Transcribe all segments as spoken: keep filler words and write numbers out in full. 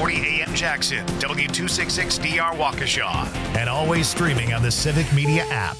forty A M Jackson, W two sixty-six D R Waukesha, and always streaming on the Civic Media app.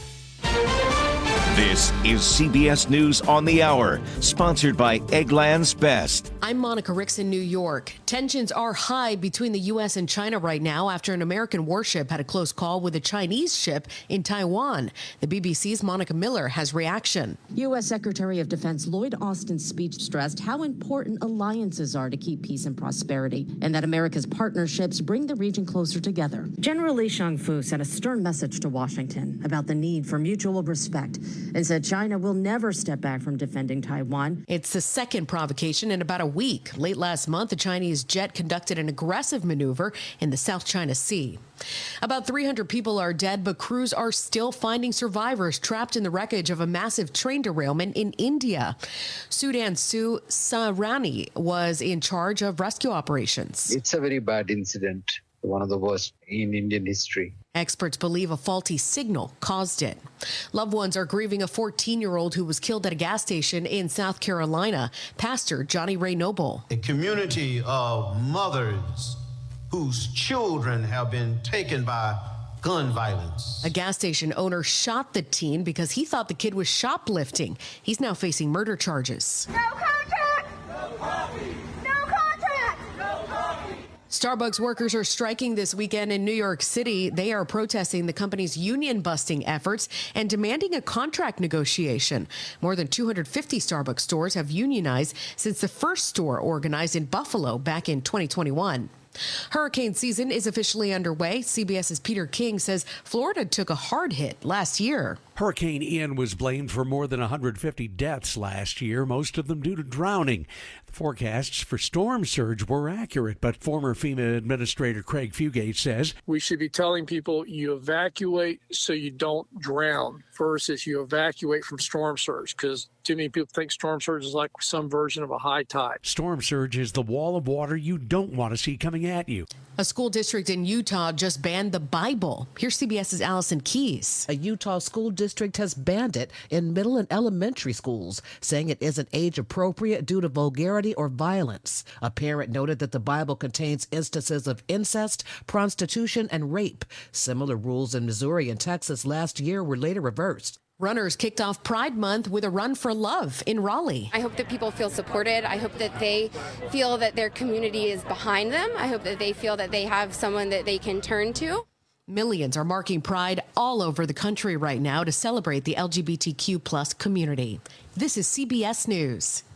This is C B S News on the Hour, sponsored by Eggland's Best. I'm Monica Ricks in New York. Tensions are high between the U S and China right now after an American warship had a close call with a Chinese ship in Taiwan. The B B C's Monica Miller has reaction. U S Secretary of Defense Lloyd Austin's speech stressed how important alliances are to keep peace and prosperity, and that America's partnerships bring the region closer together. General Li Shangfu sent a stern message to Washington about the need for mutual respect and said China will never step back from defending Taiwan. It's the second provocation in about a week. Late last month, a Chinese jet conducted an aggressive maneuver in the South China Sea. About three hundred people are dead, but crews are still finding survivors trapped in the wreckage of a massive train derailment in India. Sudan Sue Sarani was in charge of rescue operations. It's a very bad incident, one of the worst in Indian history. Experts believe a faulty signal caused it. Loved ones are grieving a fourteen-year-old who was killed at a gas station in South Carolina. Pastor Johnny Ray Noble. A community of mothers whose children have been taken by gun violence. A gas station owner shot the teen because he thought the kid was shoplifting. He's now facing murder charges. No contract! No coffee! No contract! No coffee! Starbucks workers are striking this weekend in New York City. They are protesting the company's union-busting efforts and demanding a contract negotiation. More than two hundred fifty Starbucks stores have unionized since the first store organized in Buffalo back in twenty twenty-one. Hurricane season is officially underway. CBS's Peter King says Florida took a hard hit last year. Hurricane Ian was blamed for more than one hundred fifty deaths last year, most of them due to drowning. The forecasts for storm surge were accurate, but former FEMA Administrator Craig Fugate says we should be telling people you evacuate so you don't drown versus you evacuate from storm surge, because too many people think storm surge is like some version of a high tide. Storm surge is the wall of water you don't want to see coming at you. A school district in Utah just banned the Bible. Here's CBS's Allison Keyes. A Utah school district has banned it in middle and elementary schools, saying it isn't age appropriate due to vulgarity or violence. A parent noted that the Bible contains instances of incest, prostitution, and rape. Similar rules in Missouri and Texas last year were later reversed. Runners kicked off Pride Month with a run for love in Raleigh. I hope that people feel supported. I hope that they feel that their community is behind them. I hope that they feel that they have someone that they can turn to. Millions are marking Pride all over the country right now to celebrate the L G B T Q plus community. This is C B S News.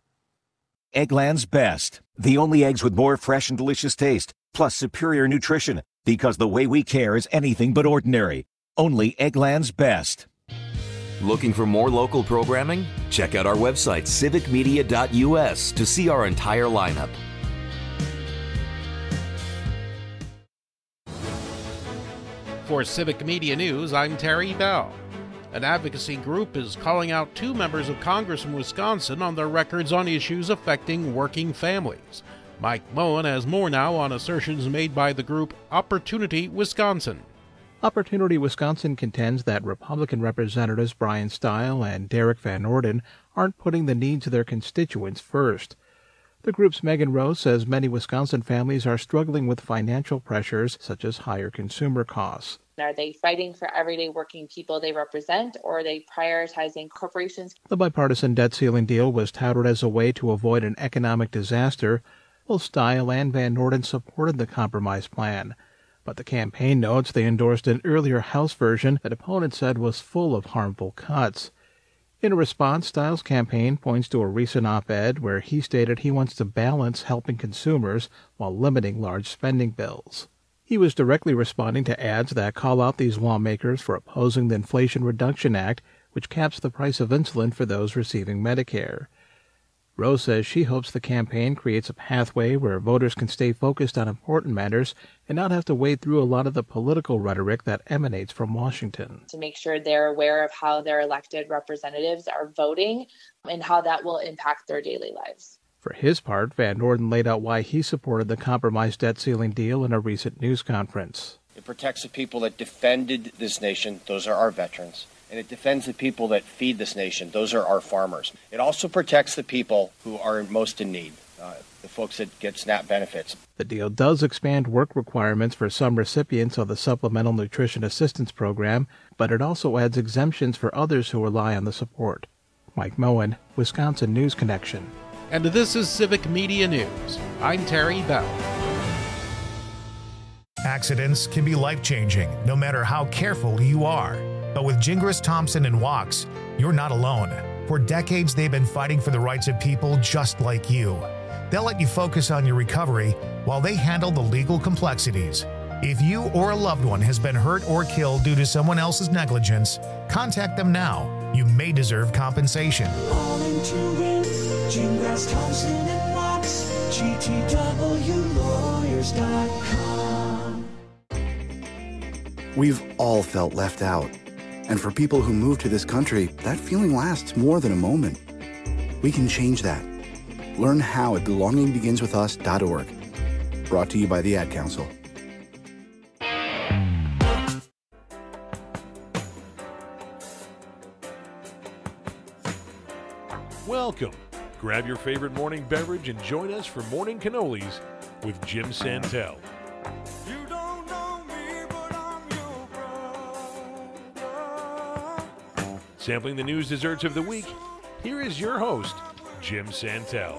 Eggland's Best. The only eggs with more fresh and delicious taste, plus superior nutrition, because the way we care is anything but ordinary. Only Eggland's Best. Looking for more local programming? Check out our website, civic media dot U S, to see our entire lineup. For Civic Media News, I'm Terry Bell. An advocacy group is calling out two members of Congress from Wisconsin on their records on issues affecting working families. Mike Moen has more now on assertions made by the group Opportunity Wisconsin. Opportunity Wisconsin contends that Republican Representatives Brian Stile and Derek Van Orden aren't putting the needs of their constituents first. The group's Megan Rose says many Wisconsin families are struggling with financial pressures such as higher consumer costs. Are they fighting for everyday working people they represent, or are they prioritizing corporations? The bipartisan debt ceiling deal was touted as a way to avoid an economic disaster. Both Stile and Van Orden supported the compromise plan. But the campaign notes they endorsed an earlier House version that opponents said was full of harmful cuts. In a response, Stile's campaign points to a recent op-ed where he stated he wants to balance helping consumers while limiting large spending bills. He was directly responding to ads that call out these lawmakers for opposing the Inflation Reduction Act, which caps the price of insulin for those receiving Medicare. Rose says she hopes the campaign creates a pathway where voters can stay focused on important matters and not have to wade through a lot of the political rhetoric that emanates from Washington. To make sure they're aware of how their elected representatives are voting and how that will impact their daily lives. For his part, Van Orden laid out why he supported the compromise debt ceiling deal in a recent news conference. It protects the people that defended this nation. Those are our veterans. And it defends the people that feed this nation. Those are our farmers. It also protects the people who are most in need, uh, the folks that get SNAP benefits. The deal does expand work requirements for some recipients of the Supplemental Nutrition Assistance Program, but it also adds exemptions for others who rely on the support. Mike Moen, Wisconsin News Connection. And this is Civic Media News. I'm Terry Bell. Accidents can be life-changing, no matter how careful you are. But with Gingras, Thompson, and Wachs, you're not alone. For decades, they've been fighting for the rights of people just like you. They'll let you focus on your recovery while they handle the legal complexities. If you or a loved one has been hurt or killed due to someone else's negligence, contact them now. You may deserve compensation. All into it, Gingras, Thompson, and Wachs, G T W lawyers dot com. We've all felt left out. And for people who move to this country, that feeling lasts more than a moment. We can change that. Learn how at belonging begins with us dot org. Brought to you by the Ad Council. Welcome. Grab your favorite morning beverage and join us for Morning Cannolis with Jim Santel. You don't know me, but I'm your brother. Sampling the news desserts of the week, here is your host, Jim Santel.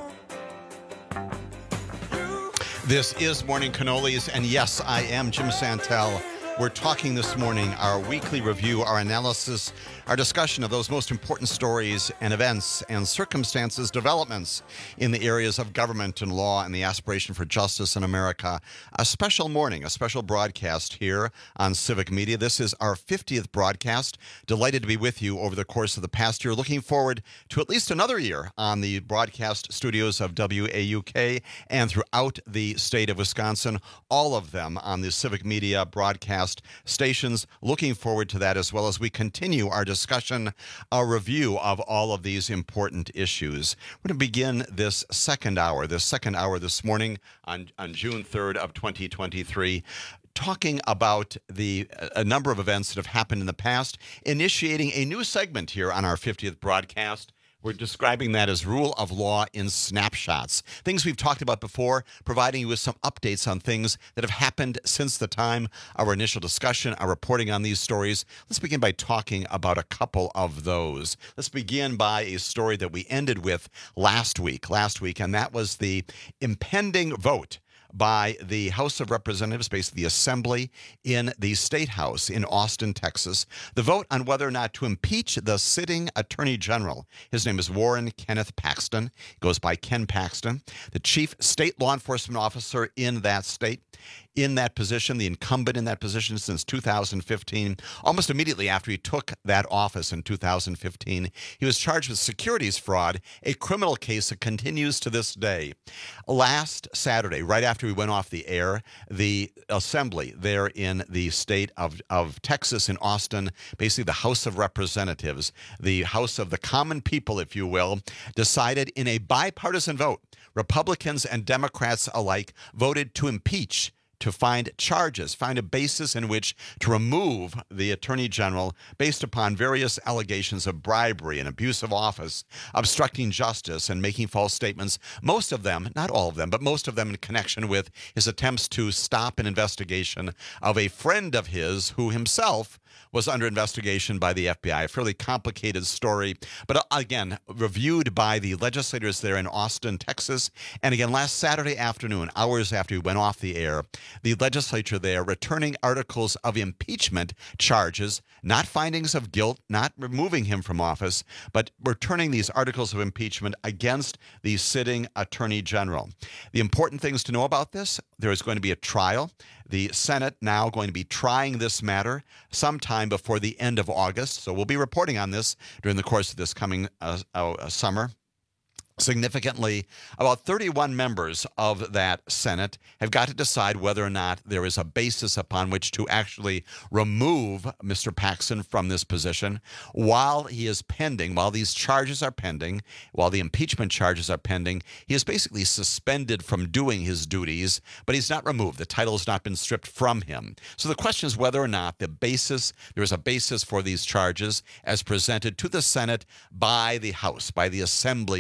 This is Morning Cannolis, and yes, I am Jim Santel. We're talking this morning, our weekly review, our analysis, our discussion of those most important stories and events and circumstances, developments in the areas of government and law and the aspiration for justice in America. A special morning, a special broadcast here on Civic Media. This is our fiftieth broadcast. Delighted to be with you over the course of the past year. Looking forward to at least another year on the broadcast studios of W A U K and throughout the state of Wisconsin, all of them on the Civic Media broadcast stations. Looking forward to that as well as we continue our discussion, our review of all of these important issues. We're going to begin this second hour, this second hour this morning on, on June third of twenty twenty-three. Talking about the a number of events that have happened in the past, initiating a new segment here on our fiftieth broadcast. We're describing that as Rule of Law in Snapshots. Things we've talked about before, providing you with some updates on things that have happened since the time of our initial discussion, our reporting on these stories. Let's begin by talking about a couple of those. Let's begin by a story that we ended with last week, last week, and that was the impending vote by the House of Representatives, basically the Assembly in the State House in Austin, Texas, the vote on whether or not to impeach the sitting Attorney General. His name is Warren Kenneth Paxton. He goes by Ken Paxton, the chief state law enforcement officer in that state. In that position, the incumbent in that position since two thousand fifteen. Almost immediately after he took that office in two thousand fifteen, he was charged with securities fraud, a criminal case that continues to this day. Last Saturday, right after we went off the air, the Assembly there in the state of, of Texas in Austin, basically the House of Representatives, the House of the Common People, if you will, decided in a bipartisan vote, Republicans and Democrats alike voted to impeach, to find charges, find a basis in which to remove the Attorney General based upon various allegations of bribery and abuse of office, obstructing justice, and making false statements, most of them, not all of them, but most of them in connection with his attempts to stop an investigation of a friend of his who himself was under investigation by the F B I. A fairly complicated story, but again, reviewed by the legislators there in Austin, Texas. And again, last Saturday afternoon, hours after we went off the air, the legislature there returning articles of impeachment charges, not findings of guilt, not removing him from office, but returning these articles of impeachment against the sitting Attorney General. The important things to know about this: there is going to be a trial. The Senate now going to be trying this matter sometime before the end of August. So we'll be reporting on this during the course of this coming uh, uh, summer. Significantly, about thirty-one members of that Senate have got to decide whether or not there is a basis upon which to actually remove Mister Paxton from this position while he is pending, while these charges are pending, while the impeachment charges are pending. He is basically suspended from doing his duties, but he's not removed. The title has not been stripped from him. So the question is whether or not the basis, there is a basis for these charges as presented to the Senate by the House, by the Assembly there,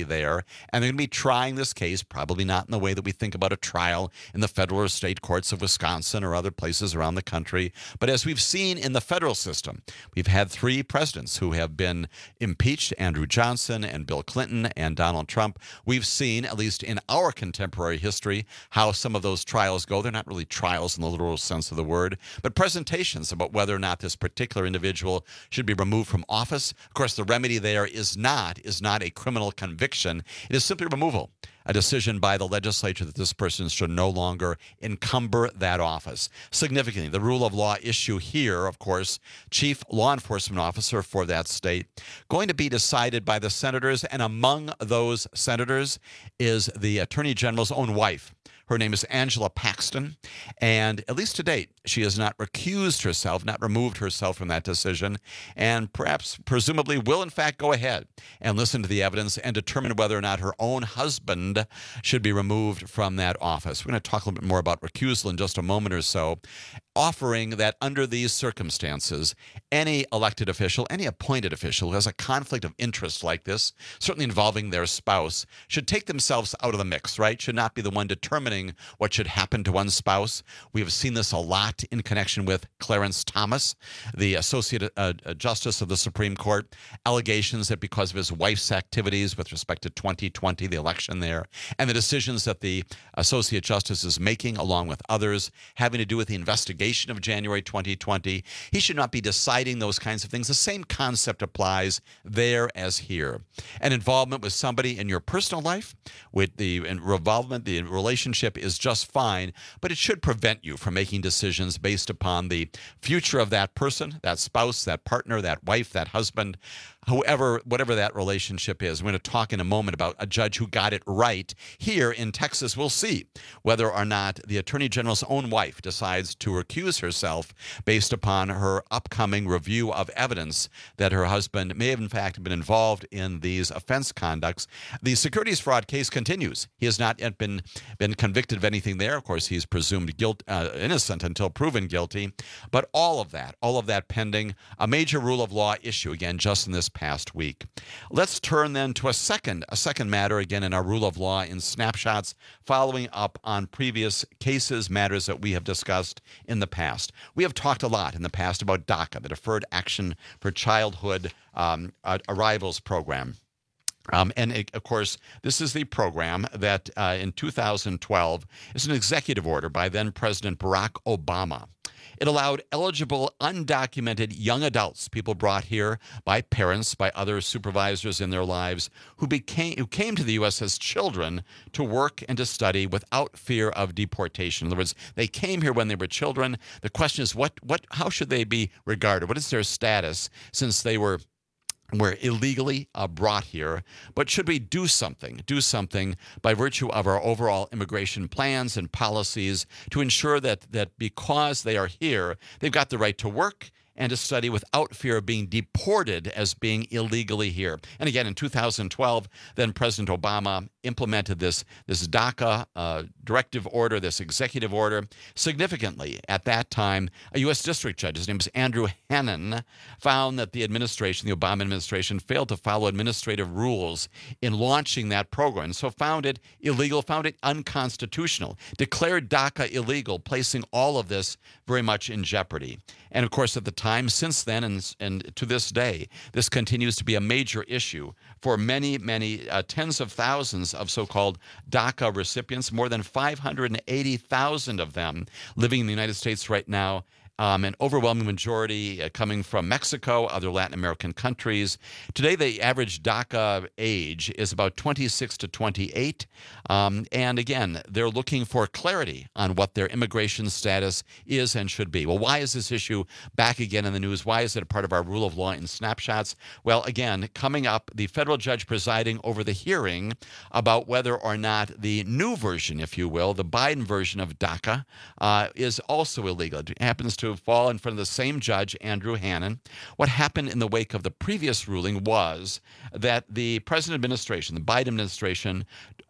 there, and they're going to be trying this case, probably not in the way that we think about a trial in the federal or state courts of Wisconsin or other places around the country. But as we've seen in the federal system, we've had three presidents who have been impeached, Andrew Johnson and Bill Clinton and Donald Trump. We've seen, at least in our contemporary history, how some of those trials go. They're not really trials in the literal sense of the word, but presentations about whether or not this particular individual should be removed from office. Of course, the remedy there is not is not a criminal conviction. It is simply removal, a decision by the legislature that this person should no longer encumber that office. Significantly, the rule of law issue here, of course, chief law enforcement officer for that state, going to be decided by the senators, and among those senators is the Attorney General's own wife. Her name is Angela Paxton, and at least to date, she has not recused herself, not removed herself from that decision, and perhaps, presumably, will in fact go ahead and listen to the evidence and determine whether or not her own husband should be removed from that office. We're going to talk a little bit more about recusal in just a moment or so, offering that under these circumstances, any elected official, any appointed official who has a conflict of interest like this, certainly involving their spouse, should take themselves out of the mix, right? Should not be the one determining what should happen to one's spouse. We have seen this a lot in connection with Clarence Thomas, the Associate uh, Justice of the Supreme Court, allegations that because of his wife's activities with respect to twenty twenty, the election there, and the decisions that the Associate Justice is making along with others having to do with the investigation of January twenty twenty, he should not be deciding those kinds of things. The same concept applies there as here. An involvement with somebody in your personal life, with the involvement, the relationship is just fine, but it should prevent you from making decisions based upon the future of that person, that spouse, that partner, that wife, that husband, whoever, whatever that relationship is. We're going to talk in a moment about a judge who got it right. Here in Texas, we'll see whether or not the Attorney General's own wife decides to recuse herself based upon her upcoming review of evidence that her husband may have in fact been involved in these offense conducts. The securities fraud case continues. He has not yet been, been convicted of anything there. Of course, he's presumed guilt, uh, innocent until proven guilty. But all of that, all of that pending, a major rule of law issue, again, just in this past week. Let's turn then to a second, a second matter, again, in our rule of law in snapshots, following up on previous cases, matters that we have discussed in the past. We have talked a lot in the past about DACA, the Deferred Action for Childhood um, Arrivals Program. Um, and, it, of course, this is the program that uh, in two thousand twelve is an executive order by then-President Barack Obama. It allowed eligible, undocumented young adults, people brought here by parents, by other supervisors in their lives, who became who came to the U S as children to work and to study without fear of deportation. In other words, they came here when they were children. The question is, what, what, how should they be regarded? What is their status since they were were illegally uh, brought here? But should we do something, do something by virtue of our overall immigration plans and policies to ensure that that because they are here, they've got the right to work and to study without fear of being deported as being illegally here. And again, in two thousand twelve, then President Obama implemented this, this DACA uh, directive order, this executive order. Significantly, at that time, a U S district judge, his name was Andrew Hannon, found that the administration, the Obama administration, failed to follow administrative rules in launching that program. So found it illegal, found it unconstitutional, declared DACA illegal, placing all of this very much in jeopardy. And of course, at the time, since then, and, and to this day, this continues to be a major issue for many, many uh, tens of thousands of so-called DACA recipients, more than five hundred eighty thousand of them living in the United States right now. Um, an overwhelming majority uh, coming from Mexico, other Latin American countries. Today, the average DACA age is about twenty-six to twenty-eight. Um, and again, they're looking for clarity on what their immigration status is and should be. Well, why is this issue back again in the news? Why is it a part of our rule of law in snapshots? Well, again, coming up, the federal judge presiding over the hearing about whether or not the new version, if you will, the Biden version of DACA uh, is also illegal. It happens to to fall in front of the same judge, Andrew Hannon. What happened in the wake of the previous ruling was that the President administration, the Biden administration, uh,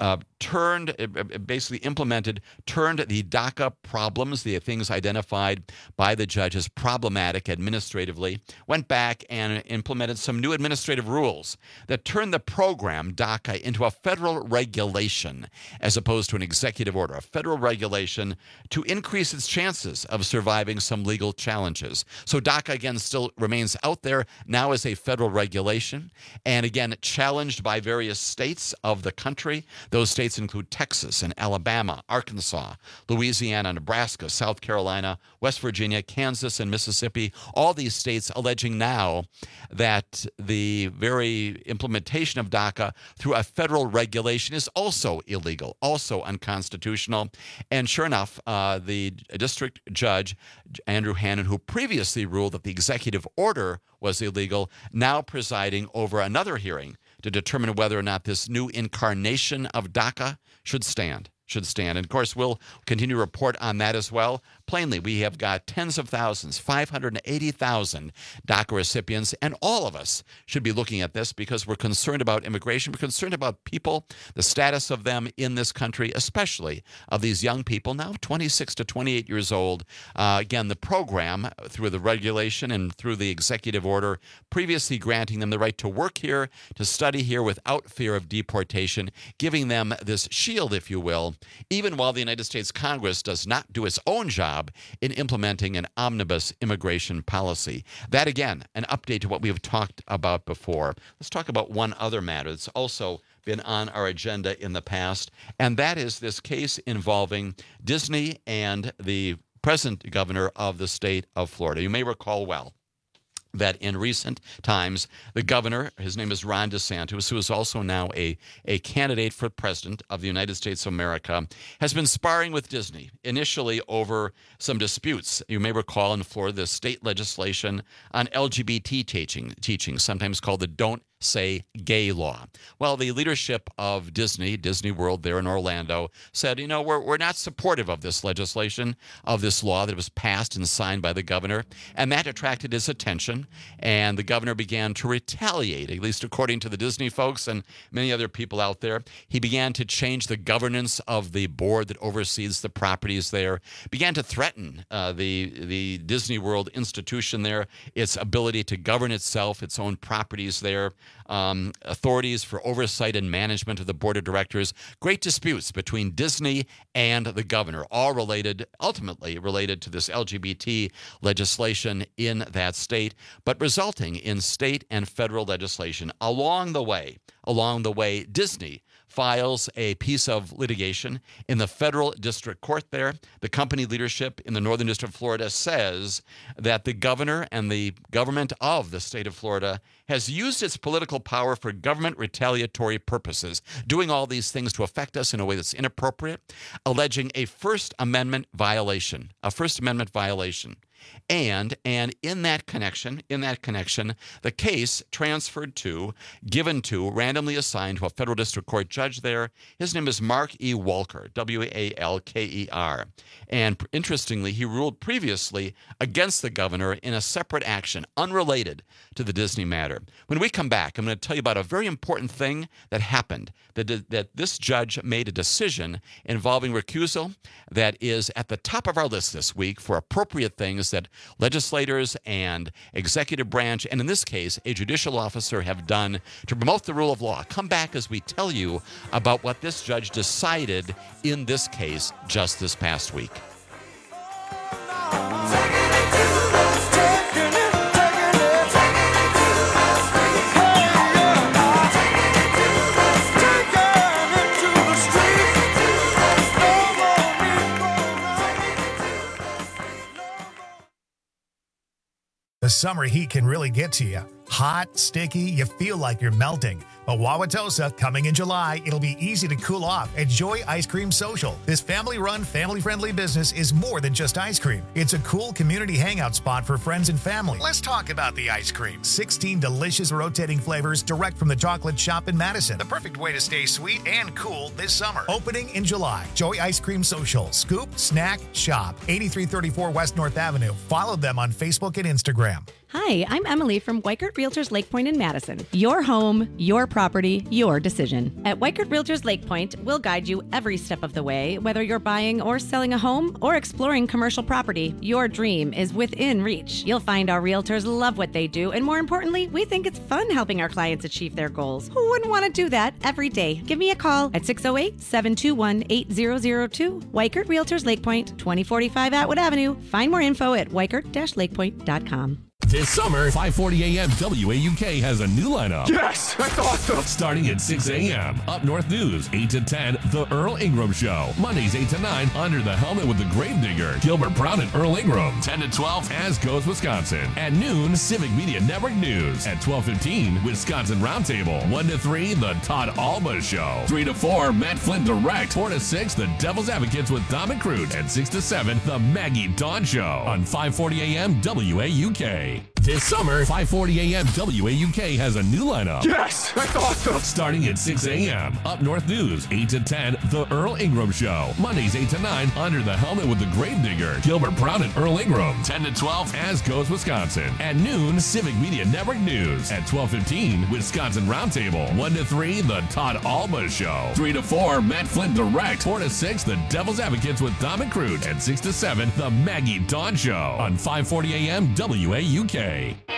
turned, basically implemented, turned the DACA problems, the things identified by the judge as problematic administratively, went back and implemented some new administrative rules that turned the program, DACA, into a federal regulation as opposed to an executive order, a federal regulation to increase its chances of surviving some legal challenges. So DACA, again, still remains out there now as a federal regulation, and again, challenged by various states of the country. Those states include Texas and Alabama, Arkansas, Louisiana, Nebraska, South Carolina, West Virginia, Kansas, and Mississippi. All these states alleging now that the very implementation of DACA through a federal regulation is also illegal, also unconstitutional. And sure enough, uh, the district judge, Andrew Hannon, who previously ruled that the executive order was illegal, now presiding over another hearing to determine whether or not this new incarnation of DACA should stand. should stand. And of course, we'll continue to report on that as well. Plainly, we have got tens of thousands, five hundred eighty thousand DACA recipients, and all of us should be looking at this because we're concerned about immigration. We're concerned about people, the status of them in this country, especially of these young people, now twenty-six to twenty-eight years old. Uh, again, the program, through the regulation and through the executive order, previously granting them the right to work here, to study here without fear of deportation, giving them this shield, if you will, even while the United States Congress does not do its own job in implementing an omnibus immigration policy. That, again, an update to what we have talked about before. Let's talk about one other matter that's also been on our agenda in the past, and that is this case involving Disney and the present governor of the state of Florida. You may recall well that in recent times, the governor, his name is Ron DeSantis, who is also now a, a candidate for president of the United States of America, has been sparring with Disney, initially over some disputes. You may recall in Florida, the state legislation on L G B T teaching, teaching sometimes called the Don't Say Gay law. Well, the leadership of Disney, Disney World there in Orlando, said, you know, we're, we're not supportive of this legislation, of this law that was passed and signed by the governor. And that attracted his attention. And the governor began to retaliate, at least according to the Disney folks and many other people out there. He began to change the governance of the board that oversees the properties there, began to threaten uh, the, the Disney World institution there, its ability to govern itself, its own properties there. Um, authorities for oversight and management of the board of directors. Great disputes between Disney and the governor, all related, ultimately related to this L G B T legislation in that state, but resulting in state and federal legislation. Along the way, along the way, Disney files a piece of litigation in the federal district court there. The company leadership in the Northern District of Florida says that the governor and the government of the state of Florida has used its political power for government retaliatory purposes, doing all these things to affect us in a way that's inappropriate, alleging a First Amendment violation, a First Amendment violation. And and in that connection, in that connection, the case transferred to, given to, randomly assigned to a federal district court judge there. His name is Mark E. Walker, W A L K E R. And interestingly, he ruled previously against the governor in a separate action, unrelated to the Disney matter. When we come back, I'm going to tell you about a very important thing that happened, that, that this judge made a decision involving recusal that is at the top of our list this week for appropriate things that legislators and executive branch, and in this case, a judicial officer, have done to promote the rule of law. Come back as we tell you about what this judge decided in this case just this past week. The summer heat can really get to you. Hot, sticky, you feel like you're melting. But Wauwatosa, coming in July, it'll be easy to cool off at Joy Ice Cream Social. This family-run, family-friendly business is more than just ice cream. It's a cool community hangout spot for friends and family. Let's talk about the ice cream. sixteen delicious rotating flavors direct from the chocolate shop in Madison. The perfect way to stay sweet and cool this summer. Opening in July. Joy Ice Cream Social. Scoop, snack, shop. eighty-three thirty-four West North Avenue. Follow them on Facebook and Instagram. Hi, I'm Emily from Weichert Realtors Lake Point in Madison. Your home, your property, your decision. At Weichert Realtors Lake Point, we'll guide you every step of the way, whether you're buying or selling a home or exploring commercial property. Your dream is within reach. You'll find our realtors love what they do, and more importantly, we think it's fun helping our clients achieve their goals. Who wouldn't want to do that every day? Give me a call at six oh eight, seven two one, eight zero zero two. Weichert Realtors Lake Point, twenty forty-five Atwood Avenue. Find more info at weichert dash lake point dot com. This summer, five forty A M W A U K has a new lineup. Yes, that's awesome. Starting at six A M Up North News, eight to ten, The Earl Ingram Show. Mondays, eight to nine, Under the Helmet with the Gravedigger, Gilbert Brown and Earl Ingram. ten to twelve, As Goes Wisconsin. At noon, Civic Media Network News. At twelve fifteen, Wisconsin Roundtable. one to three, The Todd Alba Show. three to four, Matt Flynn Direct. four to six, The Devil's Advocates with Dom and Crute. And six to seven, The Maggie Dawn Show on five forty A M W A U K. This summer, five forty A M W A U K has a new lineup. Yes, that's awesome. Starting at six A M Up North News, eight to ten, The Earl Ingram Show. Mondays, eight to nine, Under the Helmet with the Gravedigger, Gilbert Brown and Earl Ingram. ten to twelve, As Goes Wisconsin. At noon, Civic Media Network News. At twelve fifteen, Wisconsin Roundtable. one to three, The Todd Alba Show. three to four, Matt Flynn Direct. four to six, The Devil's Advocates with Dom and Crute. And six to seven, The Maggie Dawn Show on five forty A M W A U K.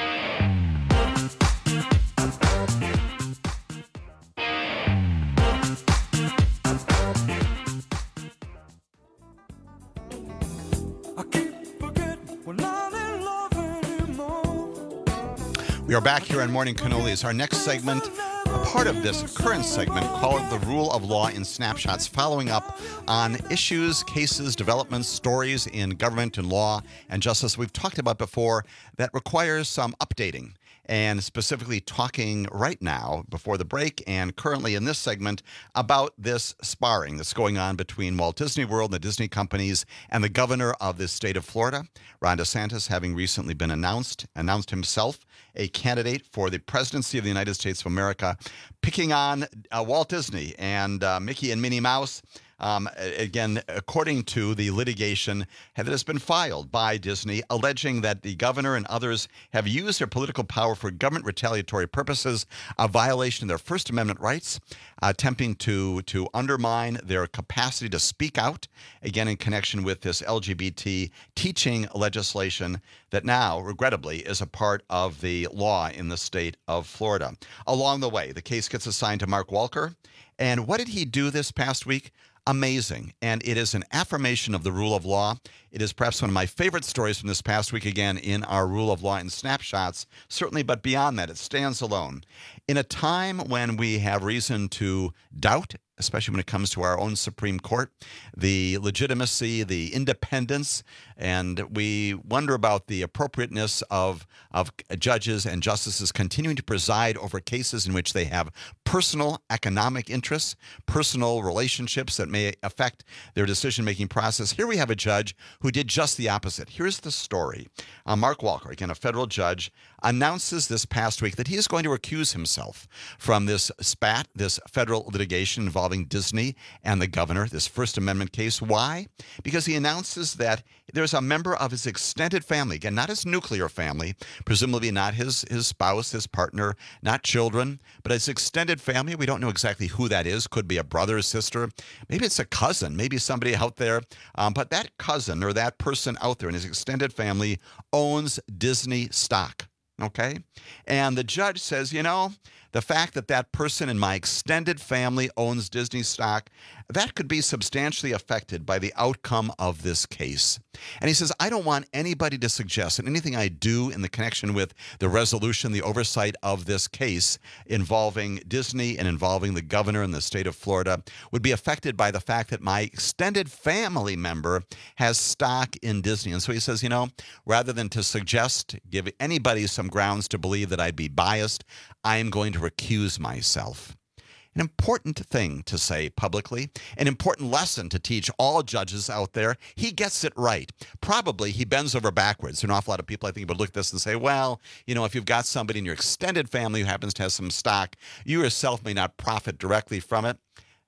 We are back here on Morning Cannolis. Our next segment, part of this current segment, call it the Rule of Law in Snapshots, following up on issues, cases, developments, stories in government and law and justice we've talked about before that requires some updating. And specifically talking right now, before the break and currently in this segment, about this sparring that's going on between Walt Disney World and the Disney companies and the governor of the state of Florida, Ron DeSantis, having recently been announced, announced himself a candidate for the presidency of the United States of America, picking on uh, Walt Disney and uh, Mickey and Minnie Mouse. Um, again, according to the litigation that has been filed by Disney, alleging that the governor and others have used their political power for government retaliatory purposes, a violation of their First Amendment rights, attempting to, to undermine their capacity to speak out, again, in connection with this L G B T teaching legislation that now, regrettably, is a part of the law in the state of Florida. Along the way, the case gets assigned to Mark Walker. And what did he do this past week? Amazing. And it is an affirmation of the rule of law. It is perhaps one of my favorite stories from this past week, again, in our Rule of Law in Snapshots, certainly, but beyond that, it stands alone. In a time when we have reason to doubt, especially when it comes to our own Supreme Court, the legitimacy, the independence, and we wonder about the appropriateness of, of judges and justices continuing to preside over cases in which they have personal economic interests, personal relationships that may affect their decision-making process. Here we have a judge who did just the opposite. Here's the story. Uh, Mark Walker, again, a federal judge, announces this past week that he is going to recuse himself from this spat, this federal litigation involving Disney and the governor, this First Amendment case. Why? Because he announces that there's a member of his extended family, again, not his nuclear family, presumably not his, his spouse, his partner, not children, but his extended family. We don't know exactly who that is. Could be a brother or sister. Maybe it's a cousin, maybe somebody out there. Um, but that cousin or that person out there in his extended family owns Disney stock. Okay? And the judge says, you know, the fact that that person in my extended family owns Disney stock, that could be substantially affected by the outcome of this case. And he says, I don't want anybody to suggest that anything I do in the connection with the resolution, the oversight of this case involving Disney and involving the governor in the state of Florida would be affected by the fact that my extended family member has stock in Disney. And so he says, you know, rather than to suggest, give anybody some grounds to believe that I'd be biased, I am going to recuse myself. An important thing to say publicly, an important lesson to teach all judges out there. He gets it right. Probably he bends over backwards. There are an awful lot of people, I think, would look at this and say, well, you know, if you've got somebody in your extended family who happens to have some stock, you yourself may not profit directly from it.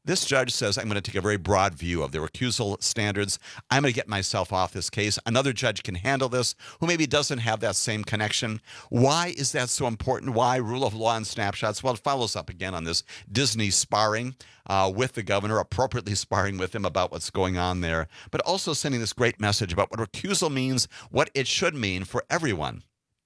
This judge says, I'm going to take a very broad view of the recusal standards. I'm going to get myself off this case. Another judge can handle this who maybe doesn't have that same connection. Why is that so important? Why rule of law and snapshots? Well, it follows up again on this Disney sparring uh, with the governor, appropriately sparring with him about what's going on there, but also sending this great message about what recusal means, what it should mean for everyone,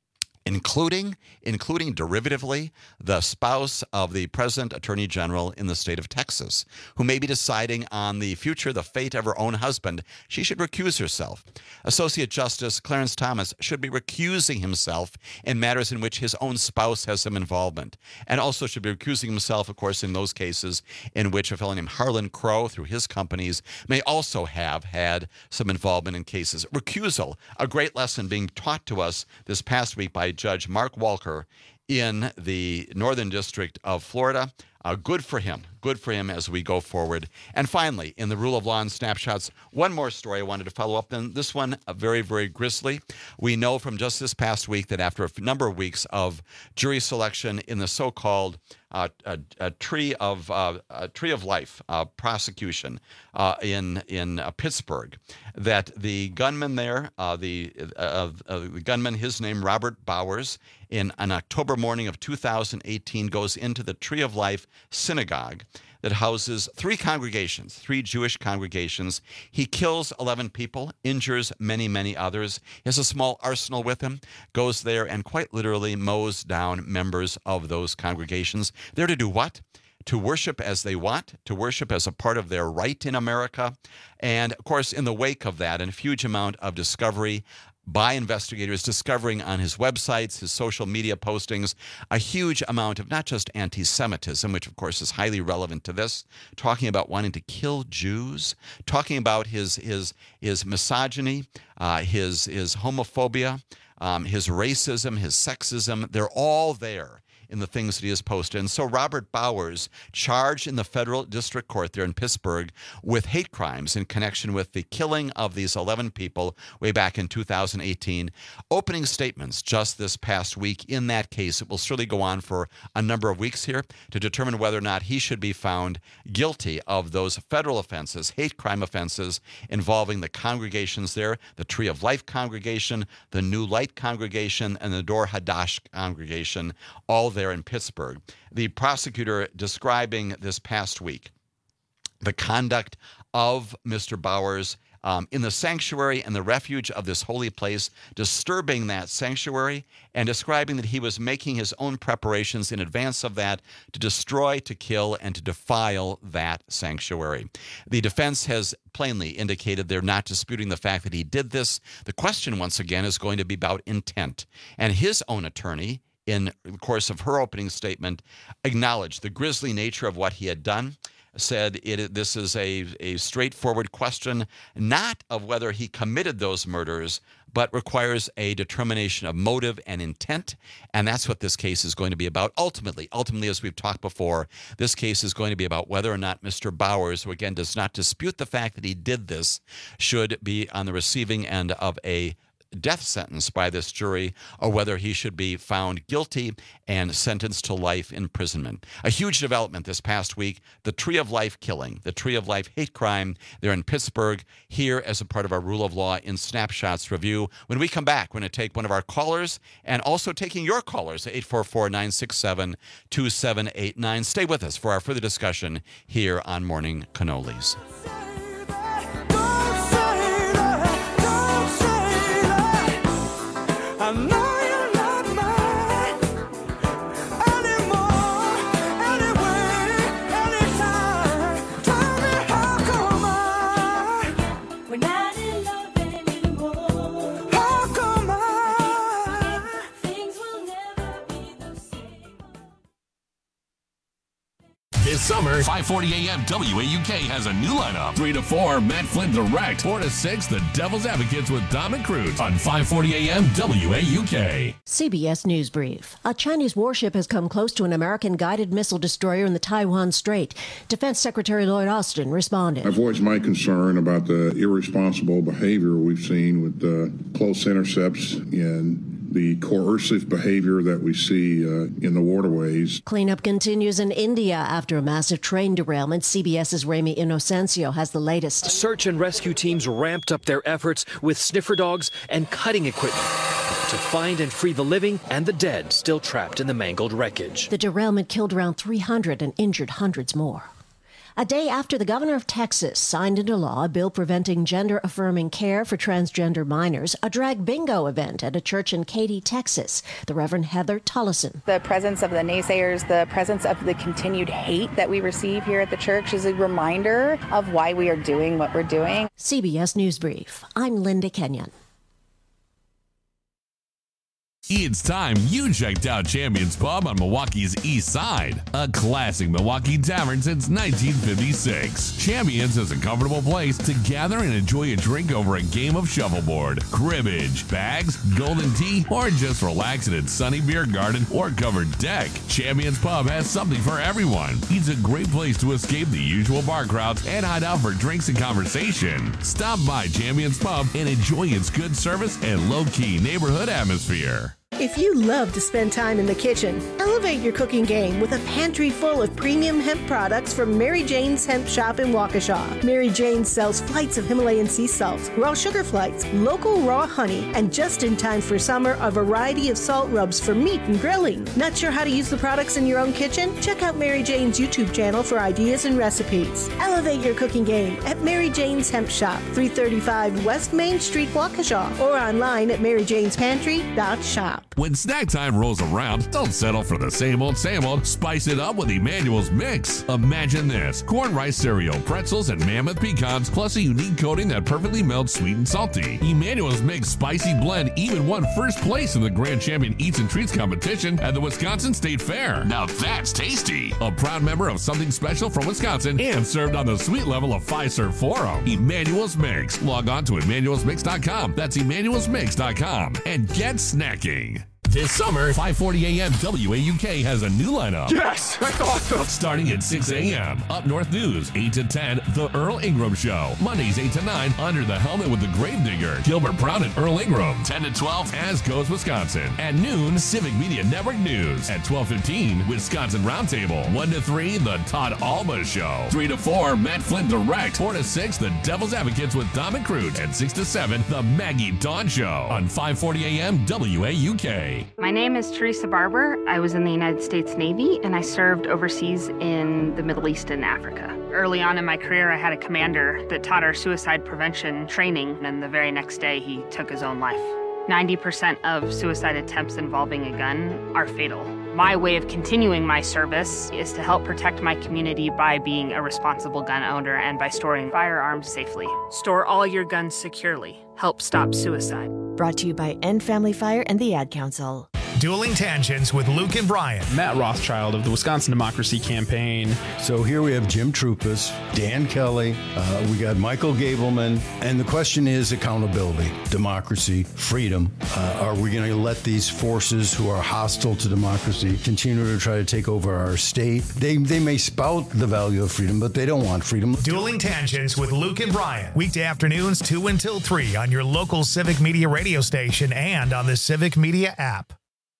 including, including derivatively, the spouse of the President Attorney General in the state of Texas, who may be deciding on the future, the fate of her own husband. She should recuse herself. Associate Justice Clarence Thomas should be recusing himself in matters in which his own spouse has some involvement, and also should be recusing himself, of course, in those cases in which a fellow named Harlan Crow, through his companies, may also have had some involvement in cases. Recusal, a great lesson being taught to us this past week by Judge Mark Walker in the Northern District of Florida. Uh, good for him. Good for him as we go forward. And finally, in the rule of law and snapshots, one more story I wanted to follow up on. This one, uh, very, very grisly. We know from just this past week that after a number of weeks of jury selection in the so-called uh, a, a tree of uh, a tree of life uh, prosecution uh, in in uh, Pittsburgh, that the gunman there, uh, the uh, uh, the gunman, his name Robert Bowers, in an October morning of two thousand eighteen, goes into the Tree of Life synagogue that houses three congregations, three Jewish congregations. He kills eleven people, injures many, many others. He has a small arsenal with him, goes there and quite literally mows down members of those congregations. They're to do what? To worship as they want, to worship as a part of their right in America. And, of course, in the wake of that, a huge amount of discovery by investigators, discovering on his websites, his social media postings, a huge amount of not just anti-Semitism, which of course is highly relevant to this, talking about wanting to kill Jews, talking about his his his misogyny, uh, his his homophobia, um, his racism, his sexism. They're all there in the things that he has posted. And so Robert Bowers, charged in the federal district court there in Pittsburgh with hate crimes in connection with the killing of these eleven people way back in two thousand eighteen, opening statements just this past week in that case. It will surely go on for a number of weeks here to determine whether or not he should be found guilty of those federal offenses, hate crime offenses involving the congregations there, the Tree of Life congregation, the New Light congregation, and the Dor Hadash congregation, all there in Pittsburgh. The prosecutor describing this past week the conduct of Mister Bowers um, in the sanctuary and the refuge of this holy place, disturbing that sanctuary, and describing that he was making his own preparations in advance of that to destroy, to kill, and to defile that sanctuary. The defense has plainly indicated they're not disputing the fact that he did this. The question, once again, is going to be about intent. And his own attorney, in the course of her opening statement, acknowledged the grisly nature of what he had done, said it, this is a, a straightforward question, not of whether he committed those murders, but requires a determination of motive and intent, and that's what this case is going to be about. Ultimately, ultimately, as we've talked before, this case is going to be about whether or not Mister Bowers, who again does not dispute the fact that he did this, should be on the receiving end of a death sentence by this jury, or whether he should be found guilty and sentenced to life imprisonment. A huge development this past week, the Tree of Life killing, the Tree of Life hate crime there in Pittsburgh, here as a part of our Rule of Law in Snapshots review. When we come back, we're going to take one of our callers and also taking your callers at eight four four, nine six seven, two seven eight nine. Stay with us for our further discussion here on Morning Cannolis. I know you're not mine anymore, anyway, anytime. Tell me how come I, we're not in love anymore. How come I, things will never be the same. This summer, five forty a m W A U K has a new lineup. three to four, Matt Flynn Direct. four to six, The Devil's Advocates with Dom and Cruz on five forty a m W A U K. C B S News Brief. A Chinese warship has come close to an American guided missile destroyer in the Taiwan Strait. Defense Secretary Lloyd Austin responded. I voiced my concern about the irresponsible behavior we've seen with uh, close intercepts in the coercive behavior that we see uh, in the waterways. Cleanup continues in India after a massive train derailment. C B S's Remy Inocencio has the latest. Search and rescue teams ramped up their efforts with sniffer dogs and cutting equipment to find and free the living and the dead still trapped in the mangled wreckage. The derailment killed around three hundred and injured hundreds more. A day after the governor of Texas signed into law a bill preventing gender-affirming care for transgender minors, a drag bingo event at a church in Katy, Texas. The Reverend Heather Tullison. The presence of the naysayers, the presence of the continued hate that we receive here at the church is a reminder of why we are doing what we're doing. C B S News Brief. I'm Linda Kenyon. It's time you checked out Champions Pub on Milwaukee's East Side, a classic Milwaukee tavern since nineteen fifty-six. Champions is a comfortable place to gather and enjoy a drink over a game of shuffleboard, cribbage, bags, golden tea, or just relax in its sunny beer garden or covered deck. Champions Pub has something for everyone. It's a great place to escape the usual bar crowds and hide out for drinks and conversation. Stop by Champions Pub and enjoy its good service and low-key neighborhood atmosphere. If you love to spend time in the kitchen, elevate your cooking game with a pantry full of premium hemp products from Mary Jane's Hemp Shop in Waukesha. Mary Jane sells flights of Himalayan sea salt, raw sugar flights, local raw honey, and just in time for summer, a variety of salt rubs for meat and grilling. Not sure how to use the products in your own kitchen? Check out Mary Jane's YouTube channel for ideas and recipes. Elevate your cooking game at Mary Jane's Hemp Shop, three thirty-five West Main Street, Waukesha, or online at mary janes pantry dot shop. When snack time rolls around, don't settle for the same old, same old. Spice it up with Emmanuel's Mix. Imagine this: corn rice cereal, pretzels, and mammoth pecans, plus a unique coating that perfectly melts sweet and salty. Emmanuel's Mix Spicy Blend even won first place in the Grand Champion Eats and Treats competition at the Wisconsin State Fair. Now that's tasty. A proud member of Something Special from Wisconsin and served on the sweet level of Fiserv Forum. Emmanuel's Mix. Log on to emmanuels mix dot com. That's emmanuels mix dot com. And get snacking. This summer, five forty a.m. W A U K has a new lineup. Yes, that's awesome. Starting at six a.m. Up North News, eight to ten, The Earl Ingram Show. Mondays, eight to nine, Under the Helmet with the Gravedigger, Gilbert Brown and Earl Ingram. ten to twelve, As Goes Wisconsin. At noon, Civic Media Network News. At twelve fifteen, Wisconsin Roundtable. one to three, The Todd Alba Show. three to four, Matt Flint Direct. four to six, The Devil's Advocates with Dom and Cruz. And six to seven, The Maggie Dawn Show. On five forty a.m. W A U K. My name is Teresa Barber. I was in the United States Navy and I served overseas in the Middle East and Africa. Early on in my career, I had a commander that taught our suicide prevention training, and the very next day he took his own life. ninety percent of suicide attempts involving a gun are fatal. My way of continuing my service is to help protect my community by being a responsible gun owner and by storing firearms safely. Store all your guns securely. Help stop suicide. Brought to you by End Family Fire and the Ad Council. Dueling Tangents with Luke and Brian. Matt Rothschild of the Wisconsin Democracy Campaign. So here we have Jim Troupas, Dan Kelly, uh, we got Michael Gableman, and the question is accountability, democracy, freedom. Uh, are we going to let these forces who are hostile to democracy continue to try to take over our state? They, they may spout the value of freedom, but they don't want freedom. Dueling Tangents with Luke and Brian. Weekday afternoons two until three on your local Civic Media radio station and on the Civic Media app.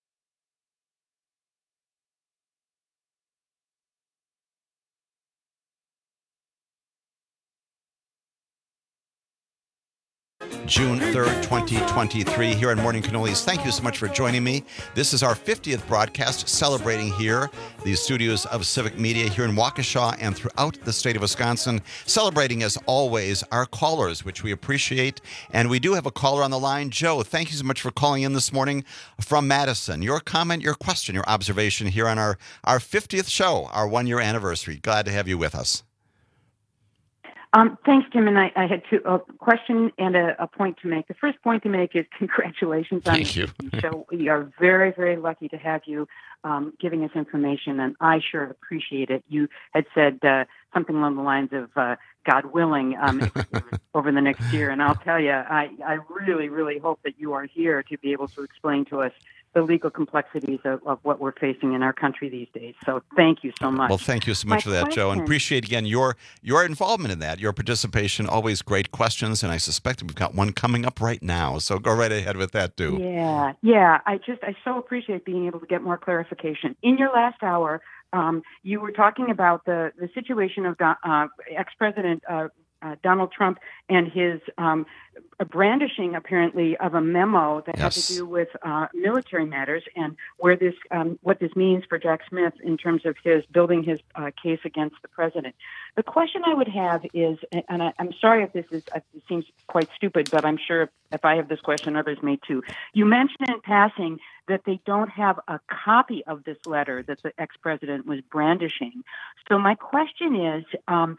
June third, twenty twenty-three, here on Morning Cannolis. Thank you so much for joining me. This is our fiftieth broadcast, celebrating here, the studios of Civic Media here in Waukesha and throughout the state of Wisconsin, celebrating, as always, our callers, which we appreciate. And we do have a caller on the line. Joe, thank you so much for calling in this morning from Madison. Your comment, your question, your observation here on our, our fiftieth show, our one-year anniversary. Glad to have you with us. Um, thanks, Jim. And I, I had two, a question and a, a point to make. The first point to make is congratulations on Thank you. the show. We are very, very lucky to have you. um, giving us information, and I sure appreciate it. You had said uh, something along the lines of uh, God willing um, over the next year, and I'll tell you, I, I really, really hope that you are here to be able to explain to us the legal complexities of, of what we're facing in our country these days. So thank you so much. Well, thank you so much My for that, question, Joe, and appreciate, again, your your involvement in that, your participation, always great questions, and I suspect we've got one coming up right now, so go right ahead with that, too. Yeah, yeah. I just, I so appreciate being able to get more clarification. In your last hour, um, you were talking about the, the situation of uh, ex-President uh, uh, Donald Trump and his um, brandishing, apparently, of a memo that yes. had to do with uh, military matters and where this, um, what this means for Jack Smith in terms of his building his uh, case against the president. The question I would have is, and I, I'm sorry if this is, it seems quite stupid, but I'm sure if, if I have this question, others may too. You mentioned in passing that they don't have a copy of this letter that the ex-president was brandishing. So my question is, um,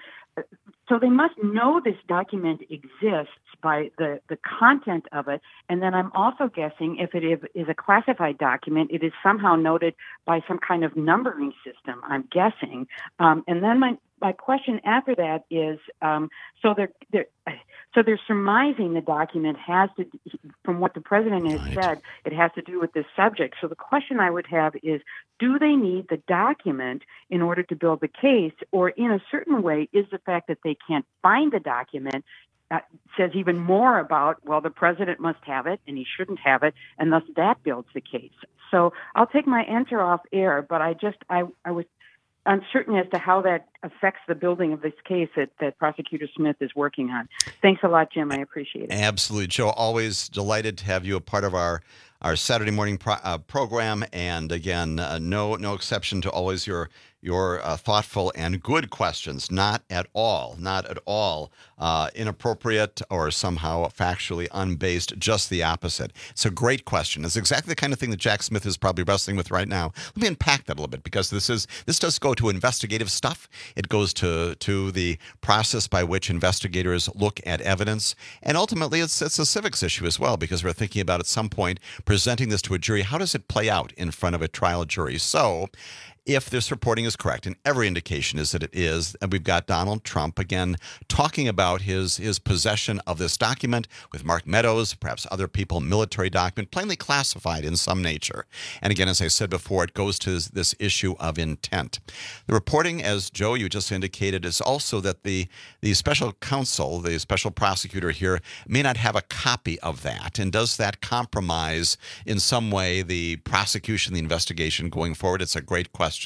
so they must know this document exists by the, the content of it, and then I'm also guessing if it is, is a classified document, it is somehow noted by some kind of numbering system, I'm guessing. Um, and then my, my question after that is, um, so they're, they're so they're surmising the document has to, from what the president has right. said, it has to do with this subject. So the question I would have is, do they need the document in order to build the case, or in a certain way, is the fact that they can't find the document uh, says even more about, well, the president must have it and he shouldn't have it, and thus that builds the case. So I'll take my answer off air, but I just, I, I was uncertain as to how that affects the building of this case that, that Prosecutor Smith is working on. Thanks a lot, Jim. I appreciate it. Absolutely, Joe. Always delighted to have you a part of our our Saturday morning pro- uh, program, and again, uh, no no exception to always your your uh, thoughtful and good questions. Not at all, not at all uh, inappropriate or somehow factually unbased. Just the opposite. It's a great question. It's exactly the kind of thing that Jack Smith is probably wrestling with right now. Let me unpack that a little bit, because this is this does go to investigative stuff. It goes to to the process by which investigators look at evidence, and ultimately, it's it's a civics issue as well, because we're thinking about at some point presenting this to a jury. How does it play out in front of a trial jury? So, if this reporting is correct, and every indication is that it is, and we've got Donald Trump, again, talking about his, his possession of this document with Mark Meadows, perhaps other people, military document, plainly classified in some nature. And again, as I said before, it goes to this, this issue of intent. The reporting, as Joe, you just indicated, is also that the, the special counsel, the special prosecutor here, may not have a copy of that. And does that compromise in some way the prosecution, the investigation going forward? It's a great question.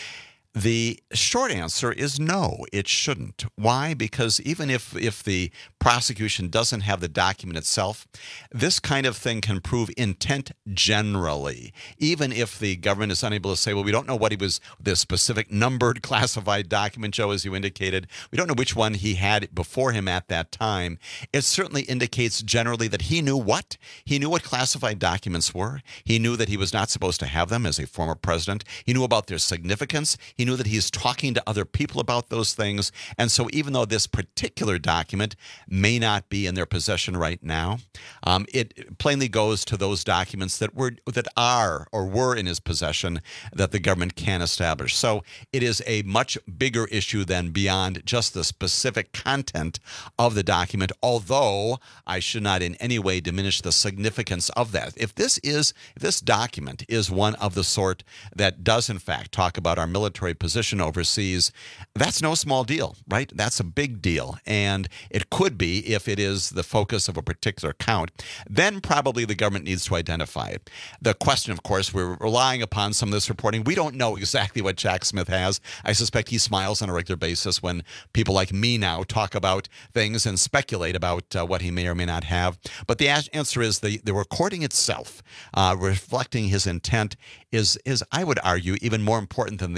The short answer is no, it shouldn't. Why? Because even if, if the prosecution doesn't have the document itself, this kind of thing can prove intent generally. Even if the government is unable to say, well, we don't know what he was, the specific numbered classified document, Joe, as you indicated, we don't know which one he had before him at that time. It certainly indicates generally that he knew what? He knew what classified documents were. He knew that he was not supposed to have them as a former president. He knew about their significance. He knew that he's talking to other people about those things. And so even though this particular document may not be in their possession right now, um, it plainly goes to those documents that were that are or were in his possession that the government can establish. So it is a much bigger issue than beyond just the specific content of the document, although I should not in any way diminish the significance of that. If this is, if this document is one of the sort that does in fact talk about our military position overseas, that's no small deal, right? That's a big deal. And it could be if it is the focus of a particular count. Then probably the government needs to identify it. The question, of course, we're relying upon some of this reporting. We don't know exactly what Jack Smith has. I suspect he smiles on a regular basis when people like me now talk about things and speculate about uh, what he may or may not have. But the answer is the, the recording itself, uh, reflecting his intent, is, is, I would argue, even more important than the, the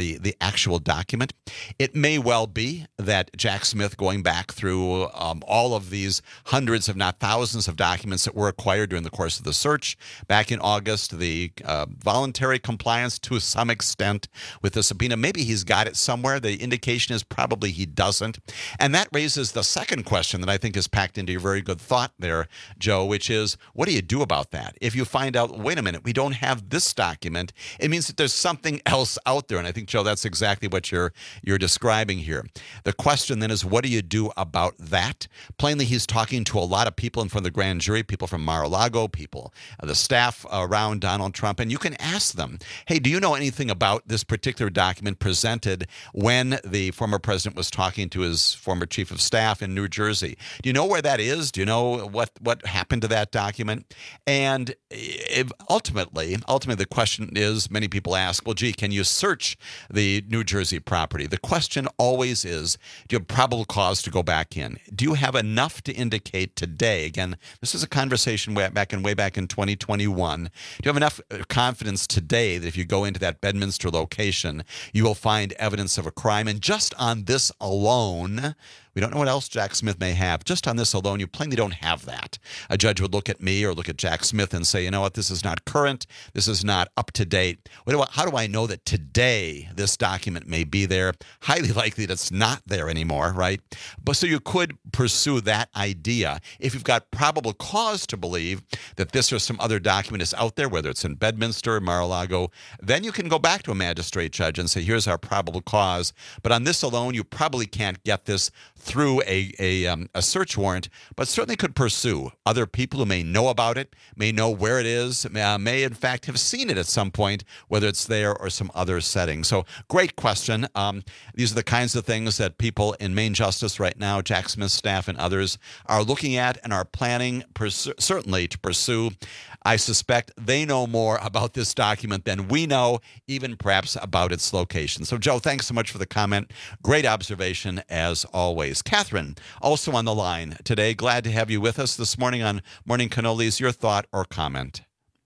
actual document. It may well be that Jack Smith, going back through um, all of these hundreds, if not thousands, of documents that were acquired during the course of the search back in August, the uh, voluntary compliance to some extent with the subpoena, maybe he's got it somewhere. The indication is probably he doesn't. And that raises the second question that I think is packed into your very good thought there, Joe, which is, what do you do about that? If you find out, wait a minute, we don't have this document, it means that there's something else out there. And I think, Joe, that's exactly what you're you're describing here. The question then is, what do you do about that? Plainly, he's talking to a lot of people in front of the grand jury, people from Mar-a-Lago, people, uh, the staff around Donald Trump, and you can ask them, hey, do you know anything about this particular document presented when the former president was talking to his former chief of staff in New Jersey? Do you know where that is? Do you know what, what happened to that document? And if ultimately, ultimately, the question is, many people ask, well, gee, can you search the New Jersey property? The question always is, do you have probable cause to go back in? Do you have enough to indicate today? Again, this is a conversation way back in way back in twenty twenty-one. Do you have enough confidence today that if you go into that Bedminster location, you will find evidence of a crime? And just on this alone, we don't know what else Jack Smith may have. Just on this alone, you plainly don't have that. A judge would look at me or look at Jack Smith and say, you know what, this is not current. This is not up to date. What do I, how do I know that today this document may be there? Highly likely that it's not there anymore, right? But so you could pursue that idea. If you've got probable cause to believe that this or some other document is out there, whether it's in Bedminster or Mar-a-Lago, then you can go back to a magistrate judge and say, here's our probable cause. But on this alone, you probably can't get this through a a, um, a search warrant, but certainly could pursue other people who may know about it, may know where it is, uh, may in fact have seen it at some point, whether it's there or some other setting. So great question. Um, these are the kinds of things that people in Maine Justice right now, Jack Smith's staff and others, are looking at and are planning pers- certainly to pursue. I suspect they know more about this document than we know, even perhaps about its location. So, Joe, thanks so much for the comment. Great observation, as always. Catherine, also on the line today. Glad to have you with us this morning on Morning Cannolis. Your thought or comment?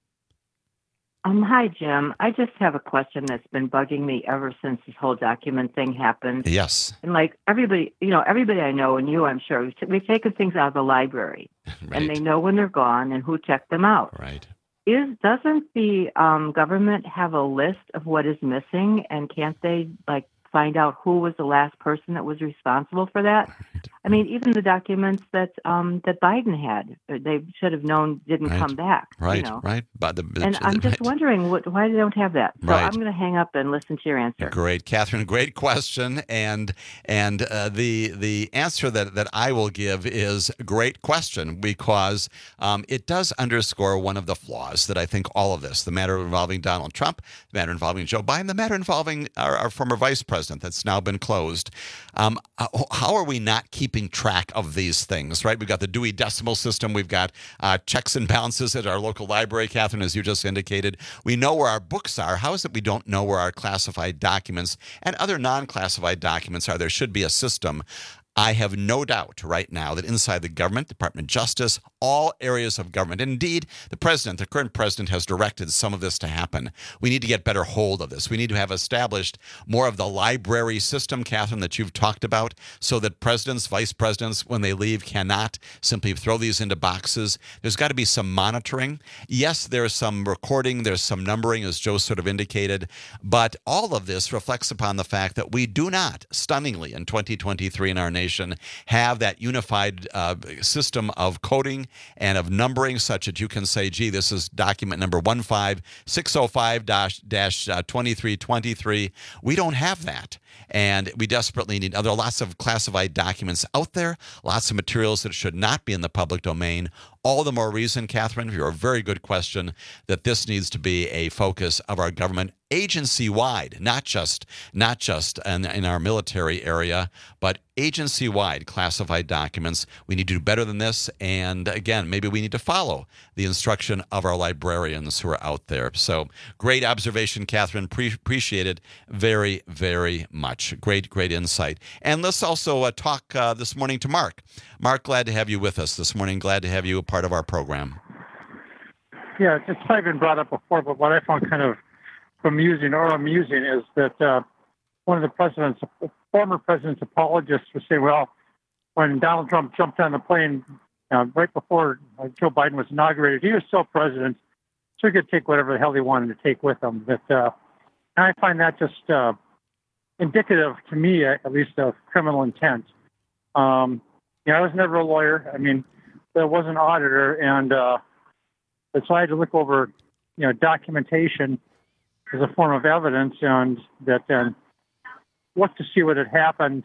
Um, hi, Jim. I just have a question that's been bugging me ever since this whole document thing happened. Yes. And like everybody, you know, everybody I know, and you, I'm sure, we've, t- we've taken things out of the library, right. and they know when they're gone and who checked them out. Right. Is doesn't the um, government have a list of what is missing, and can't they like find out who was the last person that was responsible for that? Right. I mean, even the documents that um, that Biden had, they should have known didn't right. come back. Right, you know? right. But the, and the, I'm just right. wondering what, why they don't have that. So right. I'm going to hang up and listen to your answer. Great, Catherine. Great question. And and uh, the the answer that, that I will give is great question, because um, it does underscore one of the flaws that I think all of this, the matter involving Donald Trump, the matter involving Joe Biden, the matter involving our, our former vice president that's now been closed. Um, how are we not keeping track of these things, right? We've got the Dewey Decimal System. We've got uh, checks and balances at our local library, Catherine, as you just indicated. We know where our books are. How is it we don't know where our classified documents and other non-classified documents are? There should be a system. I have no doubt right now that inside the government, Department of Justice, all areas of government, and indeed the president, the current president, has directed some of this to happen. We need to get better hold of this. We need to have established more of the library system, Catherine, that you've talked about, so that presidents, vice presidents, when they leave, cannot simply throw these into boxes. There's got to be some monitoring. Yes, there's some recording, there's some numbering, as Joe sort of indicated, but all of this reflects upon the fact that we do not, stunningly, in twenty twenty-three in our nation, have that unified uh, system of coding and of numbering such that you can say, gee, this is document number one five six oh five dash twenty-three twenty-three. We don't have that. And we desperately need, there are lots of classified documents out there, lots of materials that should not be in the public domain. All the more reason, Catherine, you're a very good question, that this needs to be a focus of our government agency-wide, not just not just in, in our military area, but agency-wide classified documents. We need to do better than this. And again, maybe we need to follow the instruction of our librarians who are out there. So great observation, Catherine. Pre- appreciate it very, very much. Great, great insight. And let's also uh, talk uh, this morning to Mark. Mark, glad to have you with us this morning. Glad to have you a part of our program. Yeah, it's probably been brought up before, but what I found kind of amusing or amusing is that uh, one of the president's, former president's apologists was saying, well, when Donald Trump jumped on the plane uh, right before uh, Joe Biden was inaugurated, he was still president, so he could take whatever the hell he wanted to take with him. But uh, I find that just uh, indicative, to me at least, of criminal intent. Um, you know, I was never a lawyer. I mean, I was an auditor, and uh, so I had to look over, you know, documentation as a form of evidence, and that then look to see what had happened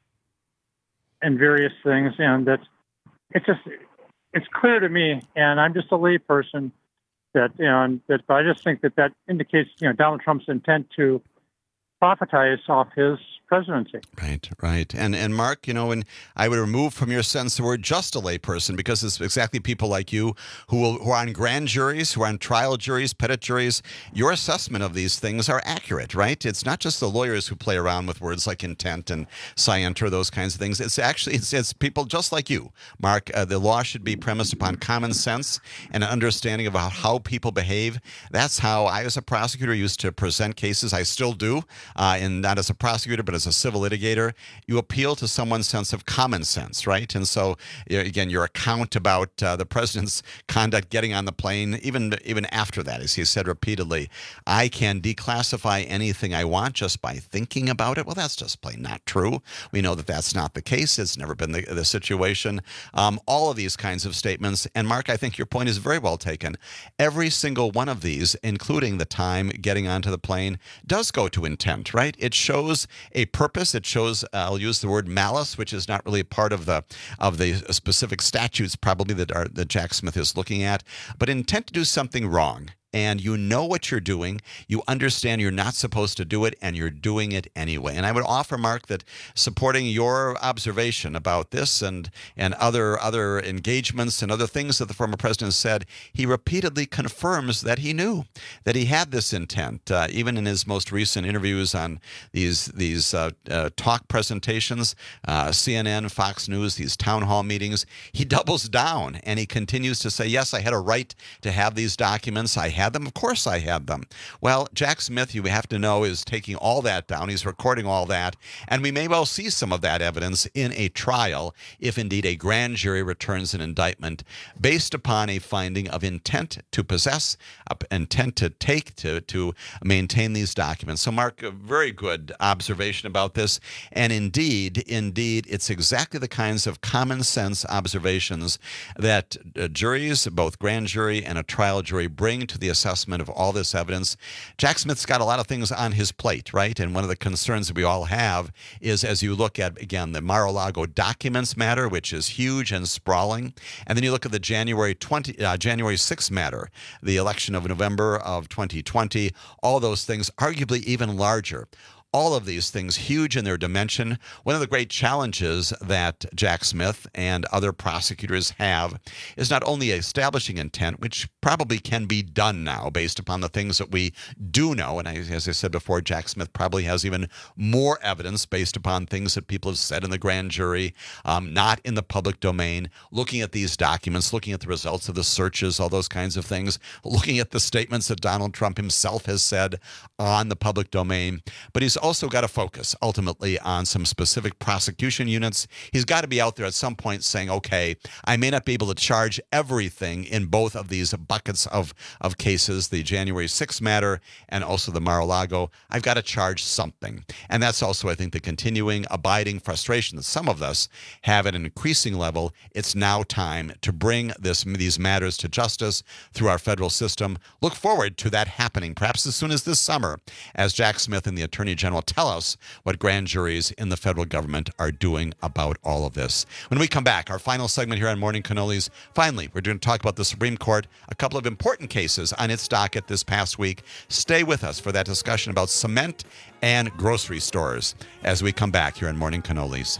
and various things, and that it's just it's clear to me, and I'm just a layperson, that and that but I just think that that indicates, you know, Donald Trump's intent to profitize off his presidency. Right, right. And and Mark, you know, when I would remove from your sentence the word just a layperson, because it's exactly people like you who will, who are on grand juries, who are on trial juries, petit juries. Your assessment of these things are accurate, right? It's not just the lawyers who play around with words like intent and scienter, those kinds of things. It's actually, it's, it's people just like you, Mark. Uh, the law should be premised upon common sense and an understanding of how people behave. That's how I, as a prosecutor, used to present cases. I still do, uh, and not as a prosecutor, but as a civil litigator. You appeal to someone's sense of common sense, right? And so, again, your account about uh, the president's conduct getting on the plane, even even after that, as he said repeatedly, I can declassify anything I want just by thinking about it. Well, that's just plain not true. We know that that's not the case. It's never been the, the situation. Um, all of these kinds of statements. And Mark, I think your point is very well taken. Every single one of these, including the time getting onto the plane, does go to intent, right? It shows a purpose. It shows, uh, I'll use the word malice, which is not really part of the of the specific statutes probably that are that Jack Smith is looking at, but intent to do something wrong. And you know what you're doing, you understand you're not supposed to do it, and you're doing it anyway. And I would offer, Mark, that supporting your observation about this and and other other engagements and other things that the former president said, he repeatedly confirms that he knew, that he had this intent. Uh, even in his most recent interviews on these these uh, uh, talk presentations, uh, C N N, Fox News, these town hall meetings, he doubles down and he continues to say, yes, I had a right to have these documents. I had them. Of course I had them. Well, Jack Smith, you have to know, is taking all that down. He's recording all that. And we may well see some of that evidence in a trial if indeed a grand jury returns an indictment based upon a finding of intent to possess, uh, intent to take, to, to maintain these documents. So, Mark, a very good observation about this. And indeed, indeed, it's exactly the kinds of common sense observations that uh, juries, both grand jury and a trial jury, bring to the assessment of all this evidence. Jack Smith's got a lot of things on his plate, right? And one of the concerns that we all have is, as you look at, again, the Mar-a-Lago documents matter, which is huge and sprawling, and then you look at the January twentieth, uh, January sixth matter, the election of November of twenty twenty, all those things arguably even larger. All of these things huge in their dimension. One of the great challenges that Jack Smith and other prosecutors have is not only establishing intent, which probably can be done now based upon the things that we do know. And I, as I said before, Jack Smith probably has even more evidence based upon things that people have said in the grand jury, um, not in the public domain, looking at these documents, looking at the results of the searches, all those kinds of things, looking at the statements that Donald Trump himself has said on the public domain. But he's also got to focus ultimately on some specific prosecution units. He's got to be out there at some point saying, okay, I may not be able to charge everything in both of these buckets of, of cases, the January sixth matter and also the Mar-a-Lago. I've got to charge something. And that's also, I think, the continuing, abiding frustration that some of us have at an increasing level. It's now time to bring this these matters to justice through our federal system. Look forward to that happening, perhaps as soon as this summer, as Jack Smith and the Attorney General tell us what grand juries in the federal government are doing about all of this. When we come back, our final segment here on Morning Cannolis, finally, we're going to talk about the Supreme Court, a couple of important cases on its docket this past week. Stay with us for that discussion about cement and grocery stores as we come back here on Morning Cannolis.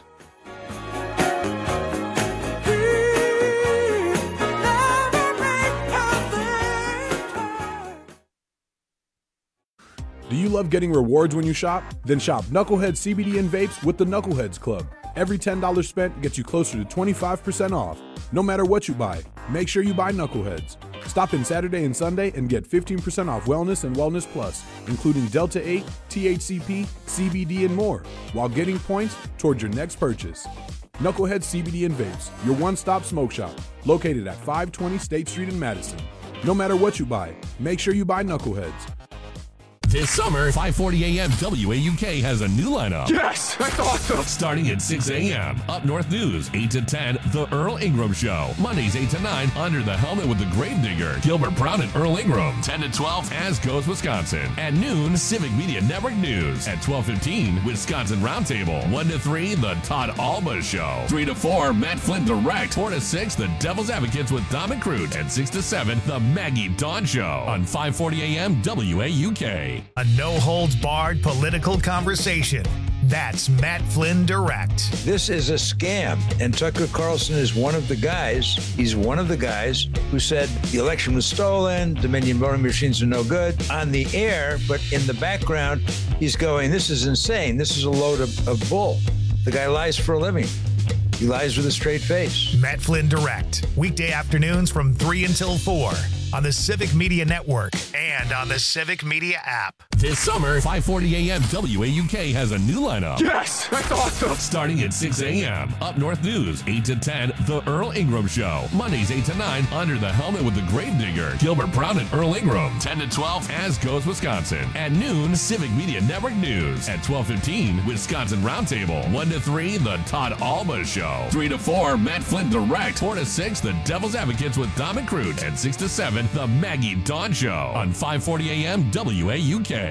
Do you love getting rewards when you shop? Then shop Knucklehead C B D and vapes with the Knuckleheads Club. Every ten dollars spent gets you closer to twenty-five percent off. No matter what you buy, make sure you buy Knuckleheads. Stop in Saturday and Sunday and get fifteen percent off Wellness and Wellness Plus, including Delta eight, T H C P, C B D, and more, while getting points towards your next purchase. Knucklehead C B D and Vapes, your one-stop smoke shop, located at five twenty State Street in Madison. No matter what you buy, make sure you buy Knuckleheads. This summer, five forty a.m. W A U K has a new lineup. Yes, that's awesome. Starting at six a.m. Up North News, eight to ten, The Earl Ingram Show. Mondays, eight to nine, Under the Helmet with the Gravedigger, Gilbert Brown and Earl Ingram. ten to twelve, As Goes Wisconsin. At noon, Civic Media Network News. At twelve fifteen, Wisconsin Roundtable. one to three, The Todd Alba Show. three to four, Matt Flynn Direct. four to six, The Devil's Advocates with Dom and Crute. And six to seven, The Maggie Dawn Show. On five forty a.m. W A U K. A no-holds-barred political conversation. That's Matt Flynn Direct. This is a scam, and Tucker Carlson is one of the guys. He's one of the guys who said the election was stolen, Dominion voting machines are no good on the air, but in the background, he's going, this is insane. This is a load of, of bull. The guy lies for a living. He lies with a straight face. Matt Flynn Direct. Weekday afternoons from three until four on the Civic Media Network and on the Civic Media app. This summer, five forty a.m. W A U K has a new lineup. Yes, that's awesome. Starting at six a.m. Up North News, eight to ten, The Earl Ingram Show. Mondays, eight to nine, Under the Helmet with the Gravedigger, Gilbert Brown and Earl Ingram. ten to twelve, As Goes Wisconsin. At noon, Civic Media Network News. At twelve fifteen, Wisconsin Roundtable. one to three, The Todd Alba Show. three to four, Matt Flynn Direct. four to six, The Devil's Advocates with Dom and Crute. And six to seven, The Maggie Dawn Show. On five forty a.m. W A U K.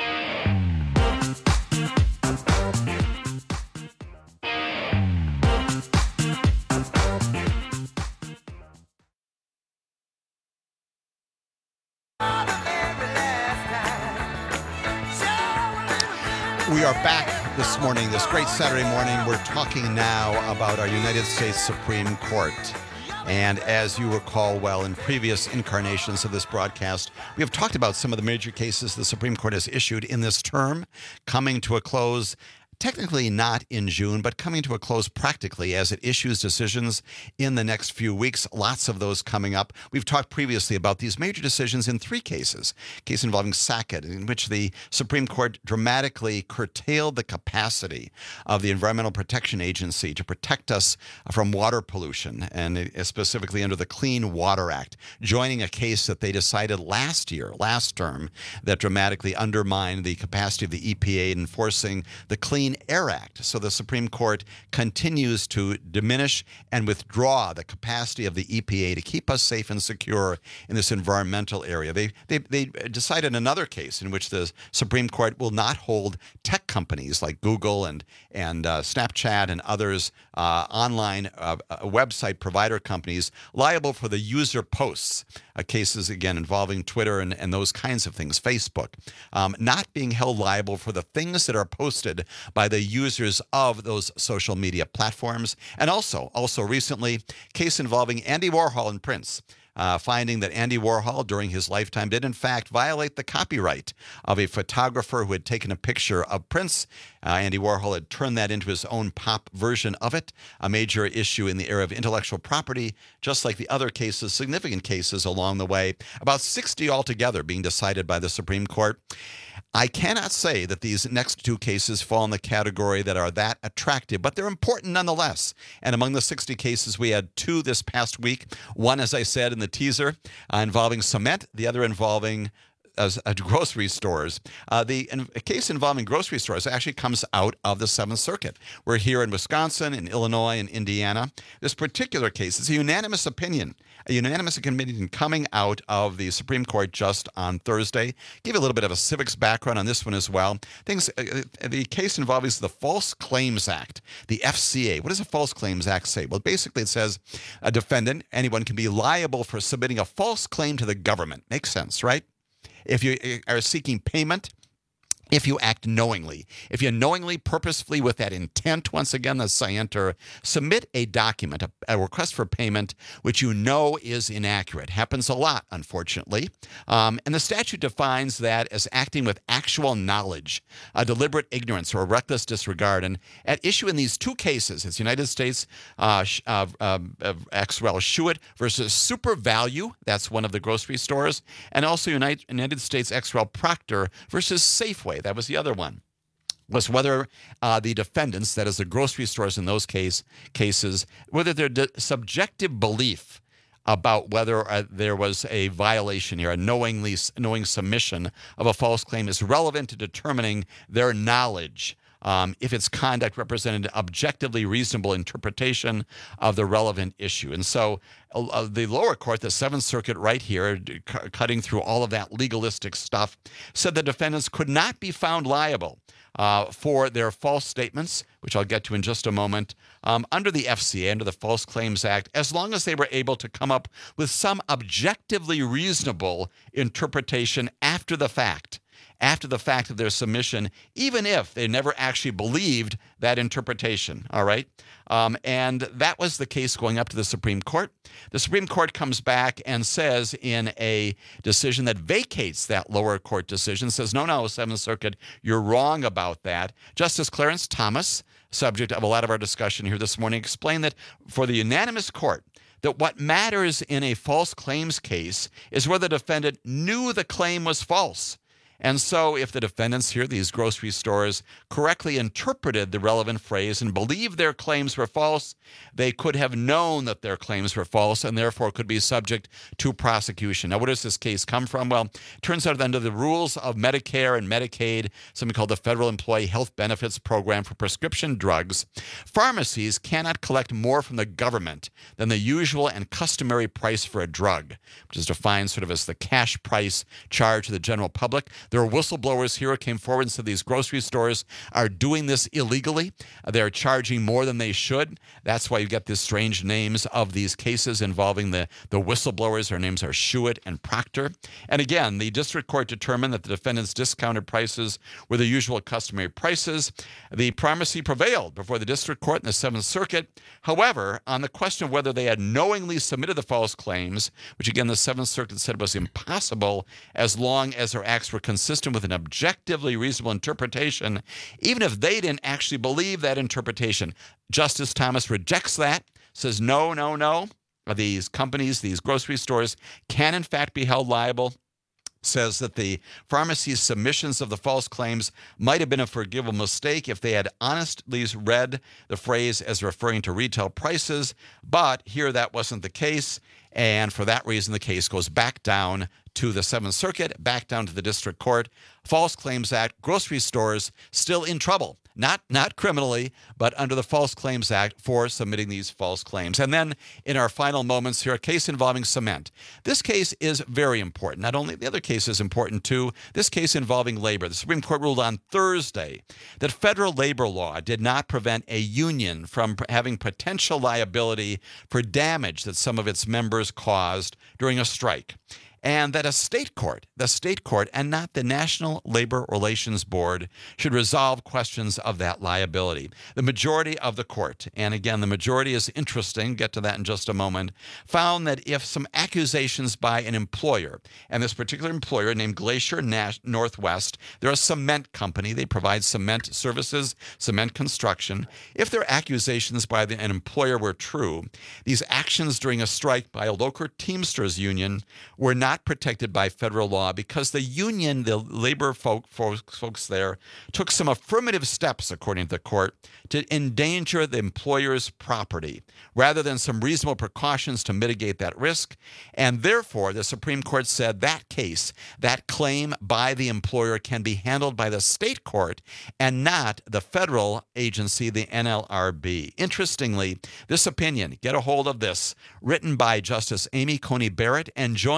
We are back this morning, this great Saturday morning. We're talking now about our United States Supreme Court. And as you recall well in previous incarnations of this broadcast, we have talked about some of the major cases the Supreme Court has issued in this term, coming to a close. Technically not in June, but coming to a close practically as it issues decisions in the next few weeks. Lots of those coming up. We've talked previously about these major decisions in three cases. A case involving Sackett, in which the Supreme Court dramatically curtailed the capacity of the Environmental Protection Agency to protect us from water pollution, and specifically under the Clean Water Act, joining a case that they decided last year, last term, that dramatically undermined the capacity of the E P A in enforcing the Clean Air Act. So the Supreme Court continues to diminish and withdraw the capacity of the E P A to keep us safe and secure in this environmental area. They they, they decided another case in which the Supreme Court will not hold tech companies like Google and and uh, Snapchat and others, uh, online uh, website provider companies, liable for the user posts. Uh, cases, again, involving Twitter and, and those kinds of things, Facebook, um, not being held liable for the things that are posted by the users of those social media platforms. And also, also recently, case involving Andy Warhol and Prince. Uh, finding that Andy Warhol, during his lifetime, did in fact violate the copyright of a photographer who had taken a picture of Prince. Uh, Andy Warhol had turned that into his own pop version of it, a major issue in the area of intellectual property, just like the other cases, significant cases along the way, about sixty altogether being decided by the Supreme Court. I cannot say that these next two cases fall in the category that are that attractive, but they're important nonetheless. And among the sixty cases, we had two this past week. One, as I said in the teaser, uh, involving cement, the other involving As, uh, grocery stores. Uh, the in, a case involving grocery stores actually comes out of the Seventh Circuit. We're here in Wisconsin, in Illinois, and Indiana. This particular case is a unanimous opinion, a unanimous opinion coming out of the Supreme Court just on Thursday. Give you a little bit of a civics background on this one as well. Things. Uh, the case involves the False Claims Act, the F C A. What does a False Claims Act say? Well, basically it says a defendant, anyone, can be liable for submitting a false claim to the government. Makes sense, right? If you are seeking payment if you act knowingly. If you knowingly, purposefully, with that intent, once again, the scienter, submit a document, a, a request for payment, which you know is inaccurate. Happens a lot, unfortunately. Um, and the statute defines that as acting with actual knowledge, a deliberate ignorance, or a reckless disregard. And at issue in these two cases, it's United States uh, uh, uh, uh, X R L Schuett versus Super Value, that's one of the grocery stores, and also United, United States X R L Proctor versus Safeway. That was the other one, was whether uh, the defendants, that is the grocery stores in those case cases, whether their de- subjective belief about whether uh, there was a violation here, a knowingly knowing submission of a false claim, is relevant to determining their knowledge. Um, if its conduct represented an objectively reasonable interpretation of the relevant issue. And so uh, the lower court, the Seventh Circuit right here, c- cutting through all of that legalistic stuff, said the defendants could not be found liable uh, for their false statements, which I'll get to in just a moment, um, under the F C A, under the False Claims Act, as long as they were able to come up with some objectively reasonable interpretation after the fact. after the fact of their submission, even if they never actually believed that interpretation, all right? Um, and that was the case going up to the Supreme Court. The Supreme Court comes back and says in a decision that vacates that lower court decision, says, no, no, Seventh Circuit, you're wrong about that. Justice Clarence Thomas, subject of a lot of our discussion here this morning, explained that for the unanimous court, that what matters in a false claims case is whether the defendant knew the claim was false. And so if the defendants here, these grocery stores, correctly interpreted the relevant phrase and believed their claims were false, they could have known that their claims were false and therefore could be subject to prosecution. Now, where does this case come from? Well, it turns out that under the rules of Medicare and Medicaid, something called the Federal Employee Health Benefits Program for prescription drugs, pharmacies cannot collect more from the government than the usual and customary price for a drug, which is defined sort of as the cash price charged to the general public. There are whistleblowers here who came forward and said these grocery stores are doing this illegally. They're charging more than they should. That's why you get these strange names of these cases involving the, the whistleblowers. Their names are Schuett and Proctor. And again, the district court determined that the defendants' discounted prices were the usual customary prices. The pharmacy prevailed before the district court in the Seventh Circuit. However, on the question of whether they had knowingly submitted the false claims, which again the Seventh Circuit said was impossible as long as their acts were consistent with an objectively reasonable interpretation, even if they didn't actually believe that interpretation. Justice Thomas rejects that, says no, no, no. These companies, these grocery stores can in fact be held liable. Says that the pharmacy's submissions of the false claims might have been a forgivable mistake if they had honestly read the phrase as referring to retail prices, but here that wasn't the case, and for that reason the case goes back down to the Seventh Circuit, back down to the district court. False Claims Act, grocery stores still in trouble. Not not criminally, but under the False Claims Act for submitting these false claims. And then in our final moments here, a case involving cement. This case is very important. Not only the other case is important too, this case involving labor. The Supreme Court ruled on Thursday that federal labor law did not prevent a union from having potential liability for damage that some of its members caused during a strike. And that a state court, the state court, and not the National Labor Relations Board, should resolve questions of that liability. The majority of the court, and again, the majority is interesting, get to that in just a moment, found that if some accusations by an employer, and this particular employer named Glacier Nash- Northwest, they're a cement company, they provide cement services, cement construction. If their accusations by the, an employer were true, these actions during a strike by a local Teamsters union were not protected by federal law because the union, the labor folk, folks, folks there, took some affirmative steps, according to the court, to endanger the employer's property rather than some reasonable precautions to mitigate that risk. And therefore, the Supreme Court said that case, that claim by the employer can be handled by the state court and not the federal agency, the N L R B. Interestingly, this opinion, get a hold of this, written by Justice Amy Coney Barrett and joined in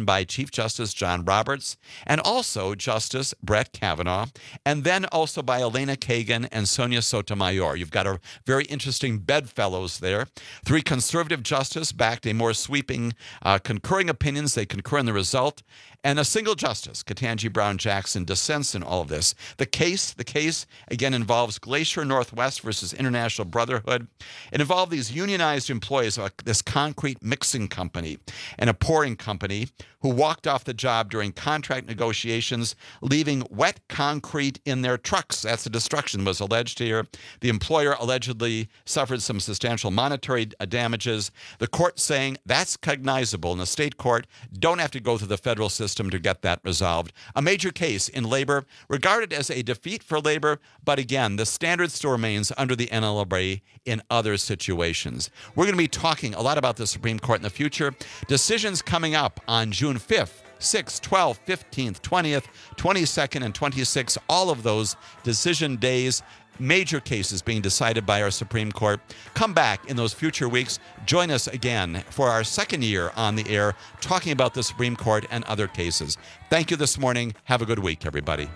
by Chief Justice John Roberts and also Justice Brett Kavanaugh, and then also by Elena Kagan and Sonia Sotomayor. You've got a very interesting bedfellows there. Three conservative justices backed a more sweeping uh, concurring opinions. They concur in the result. And a single justice, Ketanji Brown Jackson, dissents in all of this. The case, the case again involves Glacier Northwest versus International Brotherhood. It involved these unionized employees of this concrete mixing company and a pouring company who walked off the job during contract negotiations, leaving wet concrete in their trucks. That's the destruction was alleged here. The employer allegedly suffered some substantial monetary damages. The court saying that's cognizable in the state court. Don't have to go through the federal system to get that resolved. A major case in labor, regarded as a defeat for labor, but again, the standard still remains under the N L R B in other situations. We're going to be talking a lot about the Supreme Court in the future. Decisions coming up on June fifth. sixth, twelfth, fifteenth, twentieth, twenty-second, and twenty-sixth, all of those decision days, major cases being decided by our Supreme Court. Come back in those future weeks. Join us again for our second year on the air, talking about the Supreme Court and other cases. Thank you this morning. Have a good week, everybody.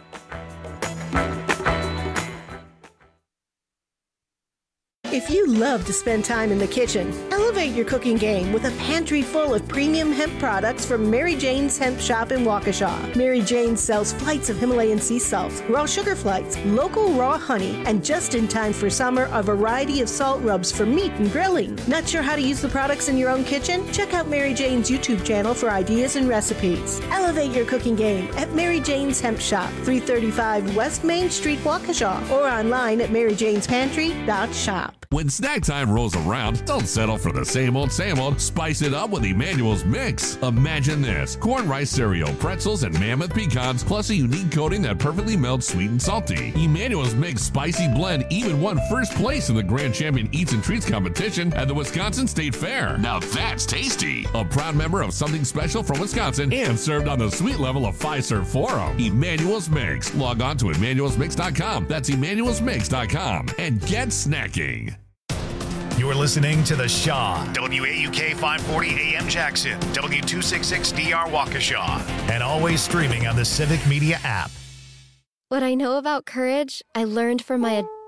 If you love to spend time in the kitchen, elevate your cooking game with a pantry full of premium hemp products from Mary Jane's Hemp Shop in Waukesha. Mary Jane sells flights of Himalayan sea salt, raw sugar flights, local raw honey, and just in time for summer, a variety of salt rubs for meat and grilling. Not sure how to use the products in your own kitchen? Check out Mary Jane's YouTube channel for ideas and recipes. Elevate your cooking game at Mary Jane's Hemp Shop, three thirty-five West Main Street, Waukesha, or online at mary janes pantry dot shop. When snack time rolls around, don't settle for the same old, same old. Spice it up with Emmanuel's Mix. Imagine this: corn rice cereal, pretzels, and mammoth pecans, plus a unique coating that perfectly melts sweet and salty. Emmanuel's Mix Spicy Blend even won first place in the Grand Champion Eats and Treats competition at the Wisconsin State Fair. Now that's tasty. A proud member of Something Special from Wisconsin and served on the sweet level of Fiserv Forum. Emmanuel's Mix. Log on to emmanuels mix dot com. That's emmanuels mix dot com and get snacking. You're listening to The Shaw, W A U K five forty A M Jackson, W two sixty-six D R Waukesha, and always streaming on the Civic Media app. What I know about courage, I learned from my